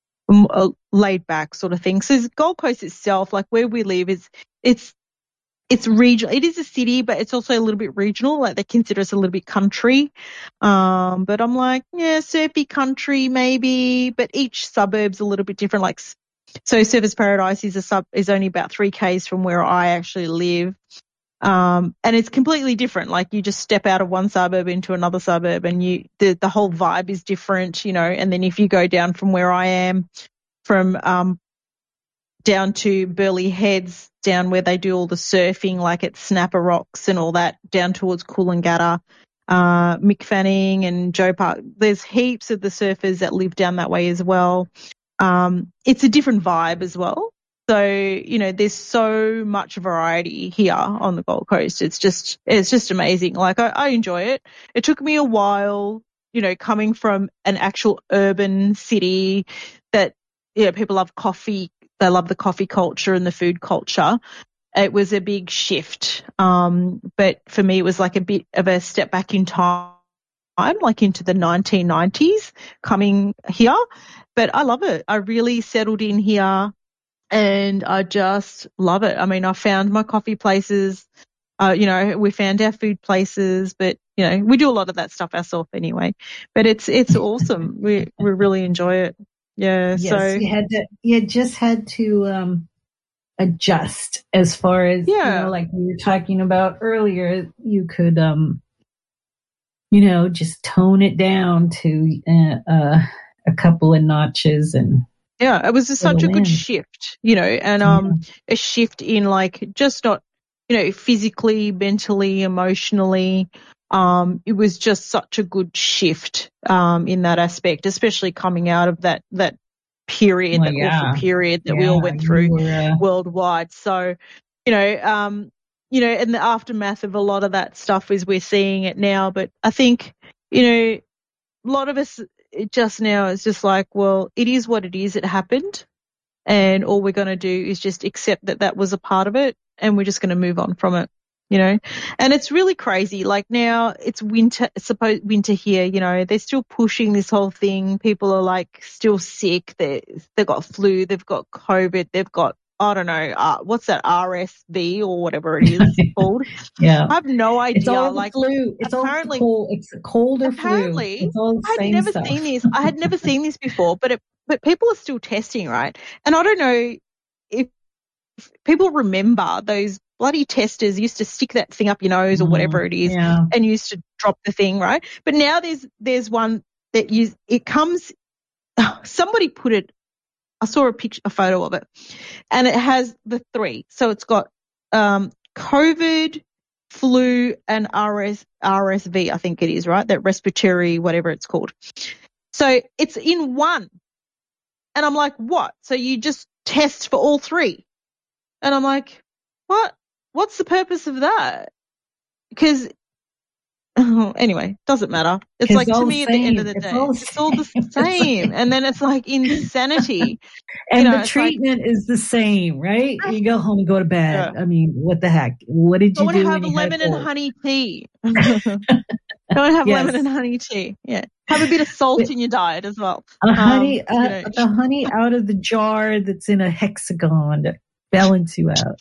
laid back sort of thing. So Gold Coast itself, like where we live, is it's it's regional. It is a city, but it's also a little bit regional. Like they consider us a little bit country. Um, but I'm like, yeah, surfy country maybe, but each suburb's a little bit different. Like, so Surfers Paradise is a sub is only about three k's from where I actually live. Um, and it's completely different. Like you just step out of one suburb into another suburb and you, the, the whole vibe is different, you know, and then if you go down from where I am, from, um, down to Burleigh Heads, down where they do all the surfing, like at Snapper Rocks and all that, down towards Coolangatta, uh, Mick Fanning and Joe Park. There's heaps of the surfers that live down that way as well. Um, it's a different vibe as well. So, you know, there's so much variety here on the Gold Coast. It's just, it's just amazing. Like I, I enjoy it. It took me a while, you know, coming from an actual urban city that, you know, people love coffee. They love the coffee culture and the food culture. It was a big shift. Um, but for me, it was like a bit of a step back in time, like into the nineteen nineties coming here. But I love it. I really settled in here and I just love it. I mean, I found my coffee places. Uh, you know, we found our food places, but, you know, we do a lot of that stuff ourselves anyway. But it's it's awesome. We we really enjoy it. Yeah,
yes,
so
you had to, you just had to um, adjust as far as,
yeah.
you know, like we were talking about earlier, you could, um, you know, just tone it down to uh, uh, a couple of notches and.
Yeah, it was a, such a good shift, you know, and um, yeah. a shift in like just not, you know, physically, mentally, emotionally. Um, it was just such a good shift um, in that aspect, especially coming out of that that period,
Well,
that
yeah.
awful period that
yeah,
we all went through
were, uh...
worldwide. So, you know, um, you know, in the aftermath of a lot of that stuff is we're seeing it now. But I think, you know, a lot of us just now is just like, well, it is what it is. It happened. And all we're going to do is just accept that that was a part of it, and we're just going to move on from it, you know. And it's really crazy. Like now it's winter, it's supposed winter here, you know. They're still pushing this whole thing. People are like still sick. They they've got flu. They've got COVID. They've got, I don't know, uh, what's that, R S V or whatever it is called.
Yeah,
I have no idea.
It's all
like
the flu. It's
apparently,
all cold. It's a cold or
apparently,
flu. It's all the
I had
same
never
stuff.
seen this. I had never seen this before, but it, but people are still testing, right? And I don't know if people remember those bloody testers used to stick that thing up your nose or
Mm,
whatever it is,
yeah.
and used to drop the thing, right? But now there's there's one that you it comes. Somebody put it. I saw a picture, a photo of it, and it has the three. So it's got um, COVID, flu, and R S, R S V, I think it is, right? That respiratory, whatever it's called. So it's in one. And I'm like, what? So you just test for all three? And I'm like, what? What's the purpose of that? Because, oh, anyway, doesn't matter. It's
It's
like, to
all
me,
the
at the end
same.
of the
It's
day,
all the
it's all the
same. It's
same.
like-
And then it's like insanity.
And
You know,
the
it's like-
treatment is the same, right? You go home and go to bed. I mean, what the heck? What did
Go
you
and
do
have
when you had
lemon and
cold?
honey tea. Go and have
Yes.
lemon and honey tea. Yeah. Have a bit of salt in your diet as well.
A honey,
Um, you
uh,
know.
the honey out of the jar that's in a hexagon to balance you out.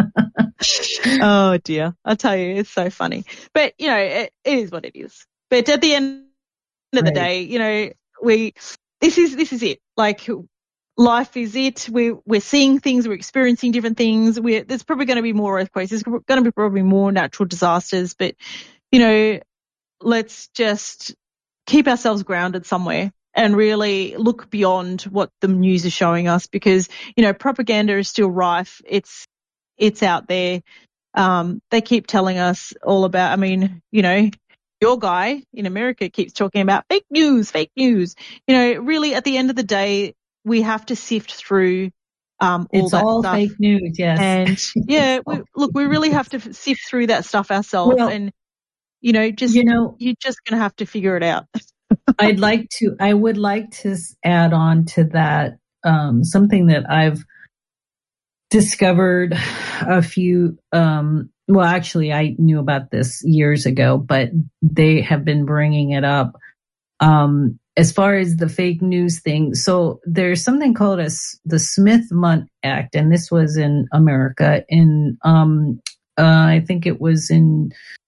Oh dear. I tell you, it's so funny. But, you know, it, it is what it is. But at the end of the
Right.
day, you know, we, this is, this is it. Like, life is it. We're, we're seeing things, we're experiencing different things. We're, there's probably going to be more earthquakes. There's going to be probably more natural disasters. But, you know, let's just keep ourselves grounded somewhere and really look beyond what the news is showing us, because, you know, propaganda is still rife. It's, it's out there. Um, they keep telling us all about, I mean, you know, your guy in America keeps talking about fake news, fake news. You know, really at the end of the day, we have to sift through um, all
It's
that
all
stuff.
fake news, yes.
And yeah,
It's all
we, look, we really have to sift through that stuff ourselves.
Well,
and, you know, just,
you know,
you're just going to have to figure it out.
I'd like to, I would like to add on to that, um, something that I've discovered a few, um, well, actually I knew about this years ago, but they have been bringing it up. Um, as far as the fake news thing. So there's something called a, the Smith-Mundt Act, and this was in America in, um, uh, I think it was in,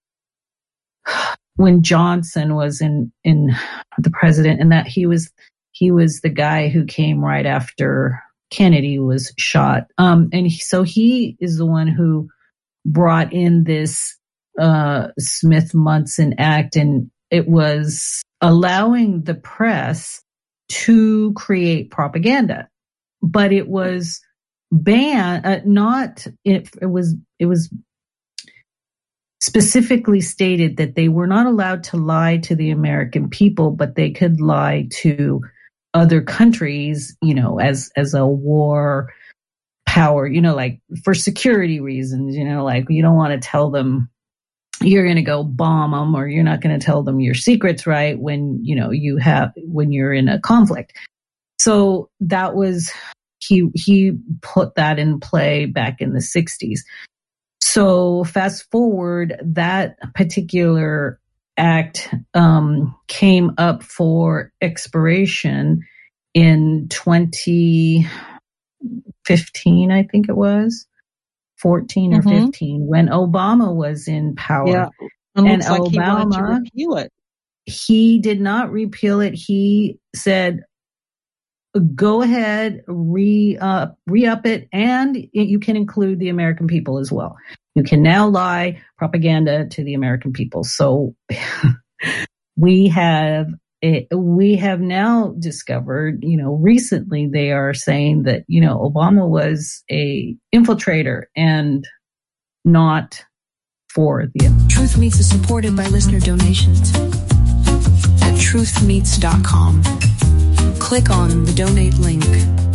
when Johnson was in, in the president, and that he was, he was the guy who came right after Kennedy was shot. Um, and he, so he is the one who brought in this, uh, Smith-Mundt Act, and it was allowing the press to create propaganda, but it was banned, uh, not, it, it was, it was specifically stated that they were not allowed to lie to the American people, but they could lie to other countries, you know, as, as a war power, you know, like for security reasons, you know, like you don't want to tell them you're going to go bomb them, or you're not going to tell them your secrets, right? When, you know, you have, when you're in a conflict. So that was, he, he put that in play back in the sixties. So fast forward, that particular act um, came up for expiration in twenty fifteen, I think it was. fourteen or
Mm-hmm.
fifteen, when Obama was in power.
Yeah. And,
And
looks like he wanted to
Obama-
repeal it.
He did not repeal it. He said, go ahead, re, uh, re-up it, and you can include the American people as well. You can now lie propaganda to the American people. So we have it, we have now discovered, you know, recently they are saying that, you know, Obama was a infiltrator and not for the...
Truth Meets is supported by listener donations at truth meets dot com. click on the donate link.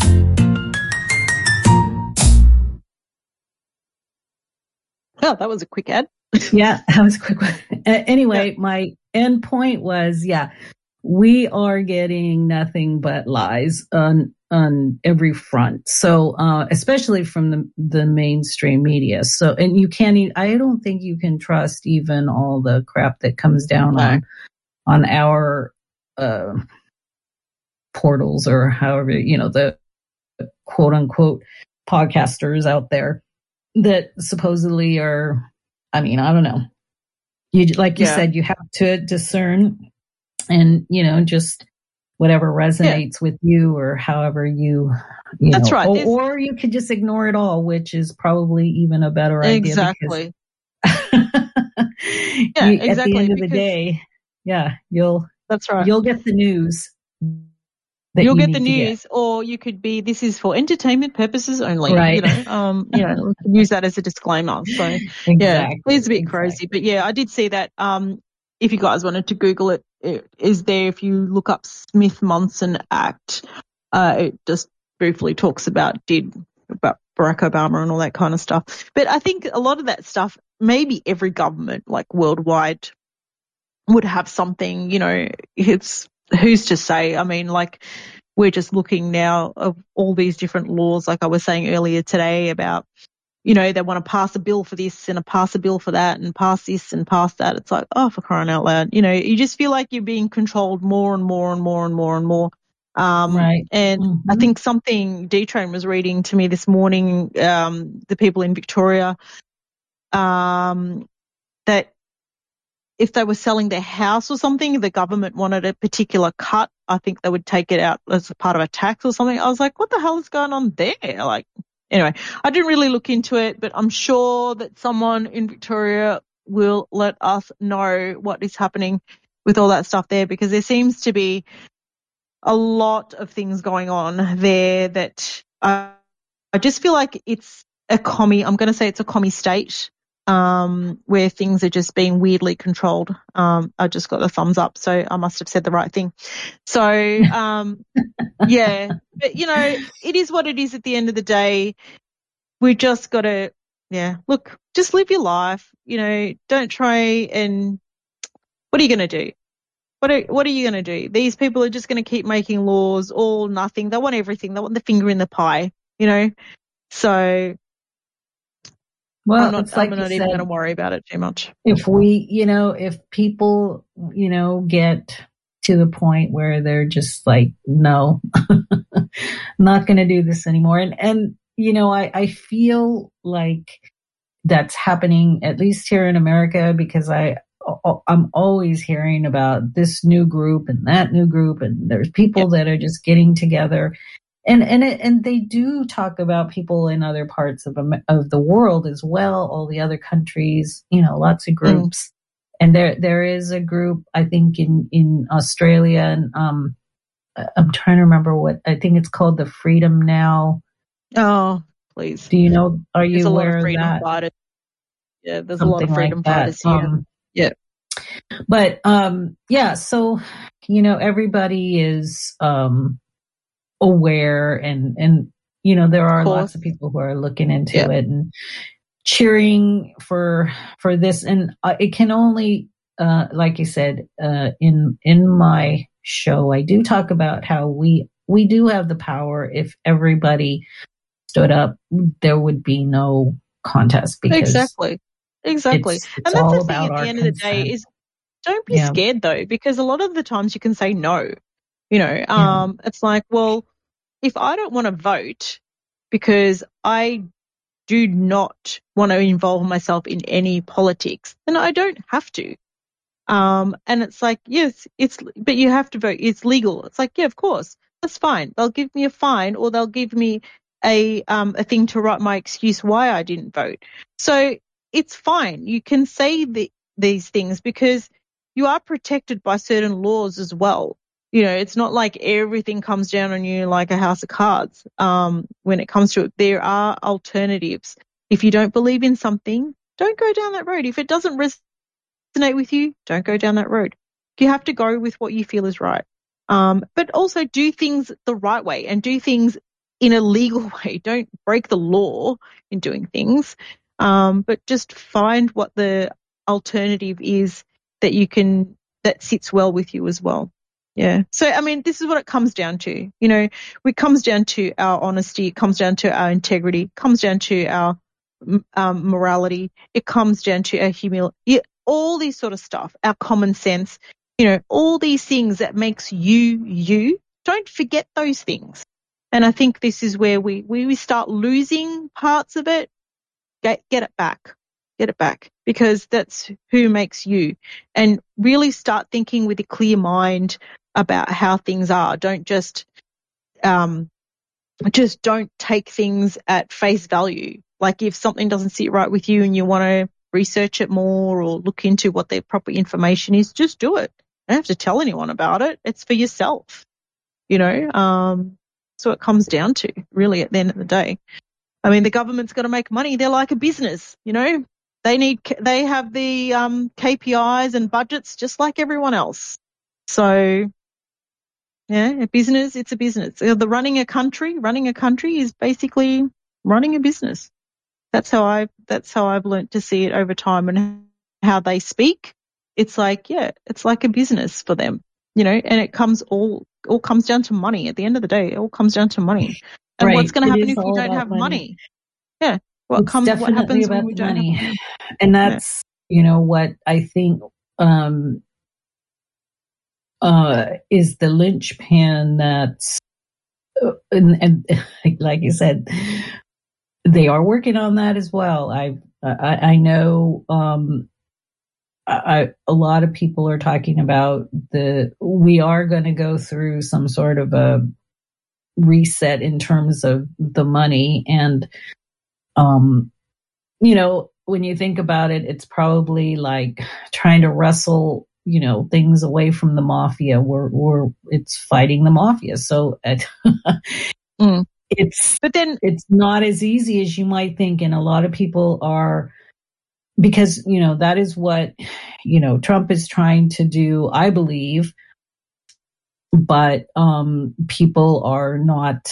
Oh, that was a quick ad.
Yeah, that was a quick one. Anyway, yeah. My end point was, yeah, we are getting nothing but lies on on every front. So, uh, especially from the the mainstream media. So, and you can't. Even, I don't think you can trust even all the crap that comes down no. on on our uh, portals or however, you know, the quote unquote podcasters out there that supposedly are. I mean, I don't know. You like you yeah. said, you have to discern. And, you know, just whatever resonates yeah. with you or however you, you
That's
know,
right.
Or, or you could just ignore it all, which is probably even a better idea.
Exactly.
Because
yeah,
you,
exactly.
At the end of
because,
the day, yeah, you'll,
that's right.
You'll get the news.
You'll
you
get the news,
get.
or you could be, this is for entertainment purposes only.
Right.
You know, um, you know, use that as a disclaimer. So,
exactly.
yeah, it's a bit
exactly.
crazy. But yeah, I did see that. Um, if you guys wanted to Google it, it is there. If you look up Smith-Munson Act, uh, it just briefly talks about did about Barack Obama and all that kind of stuff. But I think a lot of that stuff, maybe every government, like worldwide, would have something. You know, it's who's to say? I mean, like we're just looking now of all these different laws, like I was saying earlier today about. You know, they want to pass a bill for this and a pass a bill for that and pass this and pass that. It's like, oh, for crying out loud. You know, you just feel like you're being controlled more and more and more and more and more. Um,
right.
And
mm-hmm.
I think something D-Train was reading to me this morning, um, the people in Victoria, um, that if they were selling their house or something, the government wanted a particular cut. I think they would take it out as a part of a tax or something. I was like, what the hell is going on there? Like, Anyway, I didn't really look into it, but I'm sure that someone in Victoria will let us know what is happening with all that stuff there, because there seems to be a lot of things going on there that I, I just feel like it's a commie, I'm going to say it's a commie state, um, where things are just being weirdly controlled. Um, I just got the thumbs up, so I must have said the right thing. So, um, yeah, but you know, it is what it is at the end of the day. We just got to, yeah, look, just live your life. You know, don't try and, what are you going to do? What are, what are you going to do? These people are just going to keep making laws, all nothing. They want everything. They want the finger in the pie, you know? So,
well,
I'm not,
it's like
I'm not even going to worry about it too much.
If we, you know, if people, you know, get to the point where they're just like, no, not going to do this anymore. And, and, you know, I, I feel like that's happening, at least here in America, because I, I'm always hearing about this new group and that new group, and there's people yep. that are just getting together, and and it, and they do talk about people in other parts of of the world as well, all the other countries, you know, lots of groups, mm. and there there is a group I think in in Australia, and um, I'm trying to remember what I think it's called, the Freedom Now.
Oh, please!
Do you know? Are you
there's a
aware
lot of freedom
of that?
fighters. Yeah, there's
Something
a lot of freedom
like that.
fighters here.
Um,
yeah.
But, um, yeah, so, you know, everybody is, um, aware, and, and, you know, there are lots of people who are looking into yeah. it and cheering for, for this. And uh, it can only, uh, like you said, uh, in, in my show, I do talk about how we, we do have the power. If everybody stood up, there would be no contest, because
exactly. Exactly.
It's, it's
and that's the thing at the end
consent.
of the day is don't be
yeah.
scared though, because a lot of the times you can say no. You know, um, yeah. It's like, well, if I don't want to vote because I do not want to involve myself in any politics, then I don't have to. Um, and it's like, yes, it's, but you have to vote. It's legal. It's like, yeah, of course, that's fine. They'll give me a fine, or they'll give me a, um, a thing to write my excuse why I didn't vote. So, it's fine. You can say the, these things because you are protected by certain laws as well. You know, it's not like everything comes down on you like a house of cards. Um, when it comes to it, there are alternatives. If you don't believe in something, don't go down that road. If it doesn't resonate with you, don't go down that road. You have to go with what you feel is right. Um, but also do things the right way and do things in a legal way. Don't break the law in doing things, um, but just find what the alternative is that you can, that sits well with you as well. Yeah. So, I mean, this is what it comes down to. You know, it comes down to our honesty. It comes down to our integrity. It comes down to our um, morality. It comes down to our humility. All these sort of stuff, our common sense, you know, all these things that makes you, you. Don't forget those things. And I think this is where we, we start losing parts of it. Get, get it back. Get it back, because that's who makes you. And really start thinking with a clear mind about how things are. Don't just, um, just don't take things at face value. Like if something doesn't sit right with you and you want to research it more or look into what the proper information is, just do it. You don't have to tell anyone about it. It's for yourself, you know. Um, so it comes down to really at the end of the day. I mean, the government's got to make money. They're like a business, you know. They need, they have the um, K P Is and budgets just like everyone else. So, yeah, a business, it's a business. The running a country, running a country is basically running a business. That's how I, that's how I've learnt to see it over time, and how they speak. It's like, yeah, it's like a business for them, you know, and it comes all, all comes down to money. At the end of the day, it all comes down to money. And
right.
what's going to happen
is
if you don't have money? money? Yeah. What
it's
comes,
definitely
what happens
about
when we
the
don't
money.
have money?
And that's, yeah. you know, what I think, um, uh, is the linchpin that's, uh, and, and like you said, they are working on that as well. I, I, I know, um, I, a lot of people are talking about the, we are going to go through some sort of a reset in terms of the money. And, um, you know, when you think about it, it's probably like trying to wrestle, you know, things away from the mafia. We're, we're, it's fighting the mafia. So it,
mm.
it's,
but then
it's not as easy as you might think. And a lot of people are, because, you know, that is what, you know, Trump is trying to do, I believe. But um, people are not,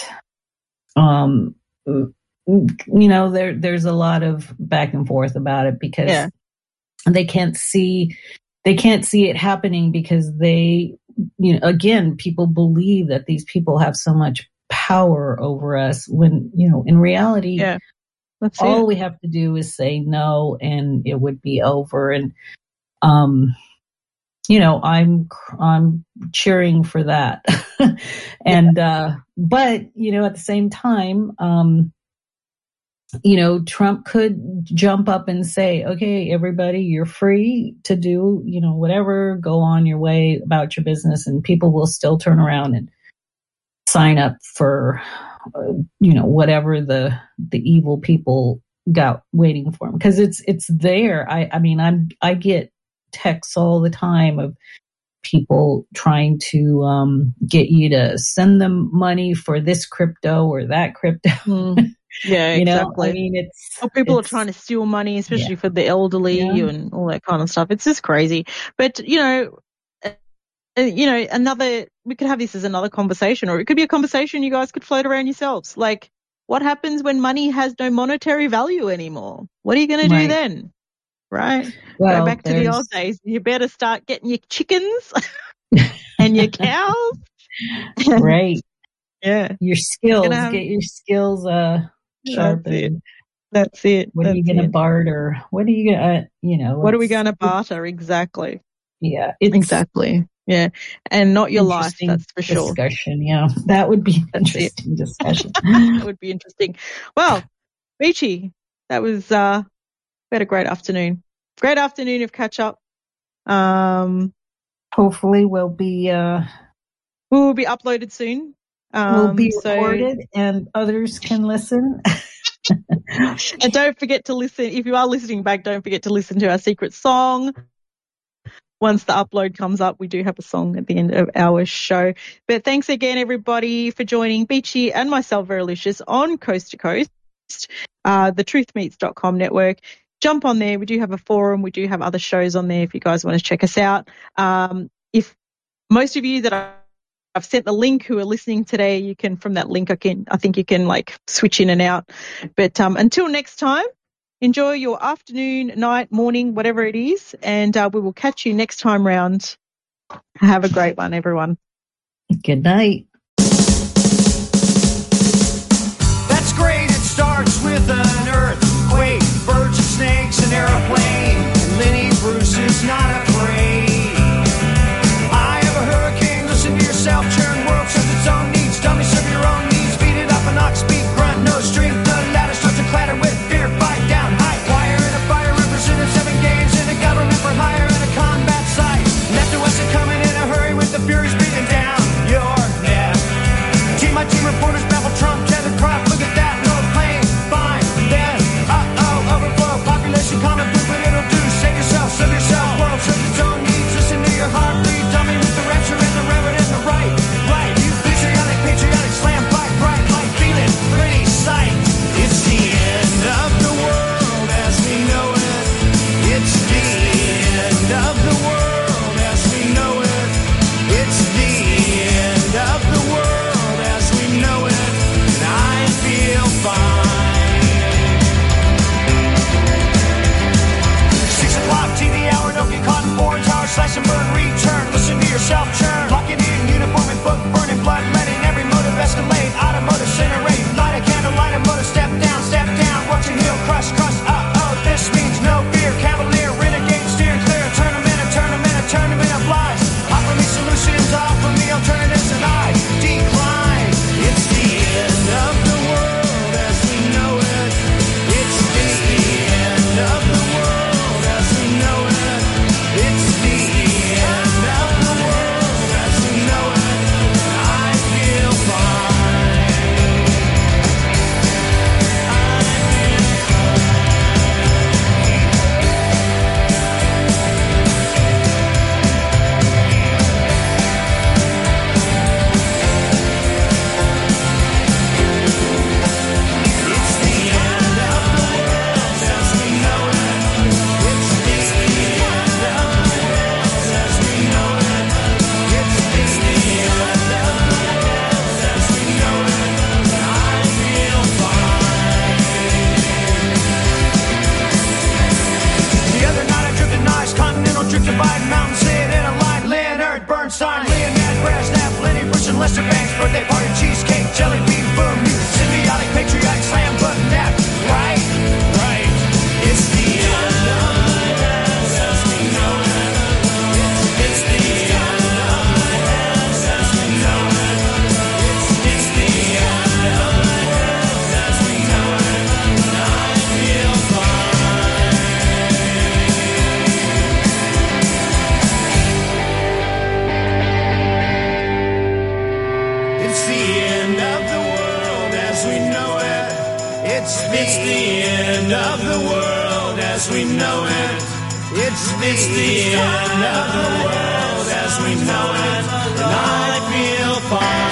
um, you know, there there's a lot of back and forth about it, because
yeah.
they can't see, they can't see it happening, because they, you know, again, people believe that these people have so much power over us, when, you know, in reality,
yeah. That's
all
it.
we have to do is say no, and it would be over. And, um, you know, I'm, I'm cheering for that. and, uh, but, you know, at the same time, um, you know, Trump could jump up and say, okay, everybody, you're free to do, you know, whatever, go on your way about your business, and people will still turn around and sign up for, uh, you know, whatever the, the evil people got waiting for them. Cause it's, it's there. I, I mean, I'm, I get texts all the time of people trying to um, get you to send them money for this crypto or that crypto.
Mm. Yeah,
you
exactly.
know, I mean, it's
oh, people
it's,
are trying to steal money, especially
yeah.
for the elderly
yeah.
and all that kind of stuff. It's just crazy. But you know, uh, you know, another we could have this as another conversation, or it could be a conversation you guys could float around yourselves. Like, what happens when money has no monetary value anymore? What are you going to
right.
do then? Right?
Well,
go back to the old days. You better start getting your chickens and your cows.
right.
Yeah.
Your skills.
Have,
get your skills uh sharpened.
That's it. That's it.
What
that's
are you going to barter? What are you going to, you know?
What are we going to barter? Exactly.
Yeah. It's
exactly. Yeah. And not your life. That's for sure.
Discussion. Yeah. That would be an
that's
interesting
it.
discussion.
That would be interesting. Well, Beachy, that was, uh, we had a great afternoon. Great afternoon of catch up. Um,
hopefully we'll be, uh,
we will be uploaded soon. Um,
will be
so,
recorded and others can listen.
And don't forget to listen. If you are listening back, don't forget to listen to our secret song. Once the upload comes up, we do have a song at the end of our show. But thanks again, everybody, for joining Beachy and myself, Verilicious, on Coast to Coast, uh, the truth meets dot com network. Jump on there. We do have a forum. We do have other shows on there if you guys want to check us out. Um, if most of you that are I've sent the link who are listening today. You can, from that link, I can, I think you can like switch in and out. But um, until next time, enjoy your afternoon, night, morning, whatever it is. And uh, we will catch you next time round. Have a great one, everyone.
Good night.
That's great. It starts with an earthquake, birds and snakes, an airplane. And Lenny Bruce is not afraid. I have a hurricane. Listen to yourself. Churn world serves its own needs. Dummy serve your own needs. Beat it up an ox beat grunt. No strength. The ladder starts to clatter with fear. Fight down. High wire and a fire represented seven games in a government for hire and a combat site. Left to west and coming in a hurry with the furies beating down your neck. Team by team reporters babble Trump, Kevin Crop. Look at that. No pain. Fine. Then. Uh-oh. Overflow. Population common food. What it'll do. Save yourself. Serve yourself. World serves its own needs. Listen to your heartbeat. Dummy with the rapture and the reverend and the right. Right. You patriotic, patriotic slam. Fight bright. Like feeling pretty sight. It's the end of the world as we know it. It's the end of the world as we know it. It's the end of the world as we know it. And I feel fine. Six o'clock T V hour. Don't get caught in foreign tower. Slash and burn. Return. Listen to yourself churn. Locking in uniform and book burning blood. Letting every motive escalate. Automotive incinerate. Light a candle. Light a motor. Step down. Step down. Watch your heel crush. Crush. Uh-oh. This means no fear. Cavalier. Renegade. Steering clear. A tournament. A tournament. A tournament of lies. Offer me solutions. Offer me alternatives. And I decline. It's the end of the world as we know it. It's the end of the world as we know it. It's the end of the world as we know it. I feel fine. It's the end of the world as we know it. It's the end of the world as we know it. It's the end of the world as we know it. I feel fine. The other night I drifted nice, continental drift divide, mountain sand in a line. Leonard Bernstein, Leonard Brasnap, Lenny Bruce and Lester Banks, birthday party, cheesecake, jelly bean, boom, you symbiotic, patriotic, slam button, that right, right. It's the end of the world as we know it. It's, it's the end of the world as we know it. It's, it's the end of the world as we know it. And I feel fine. It's the end of the world as we know it. It's, it's the end of the world as we know it. It's, it's the end of the world as we know it. And I feel fine.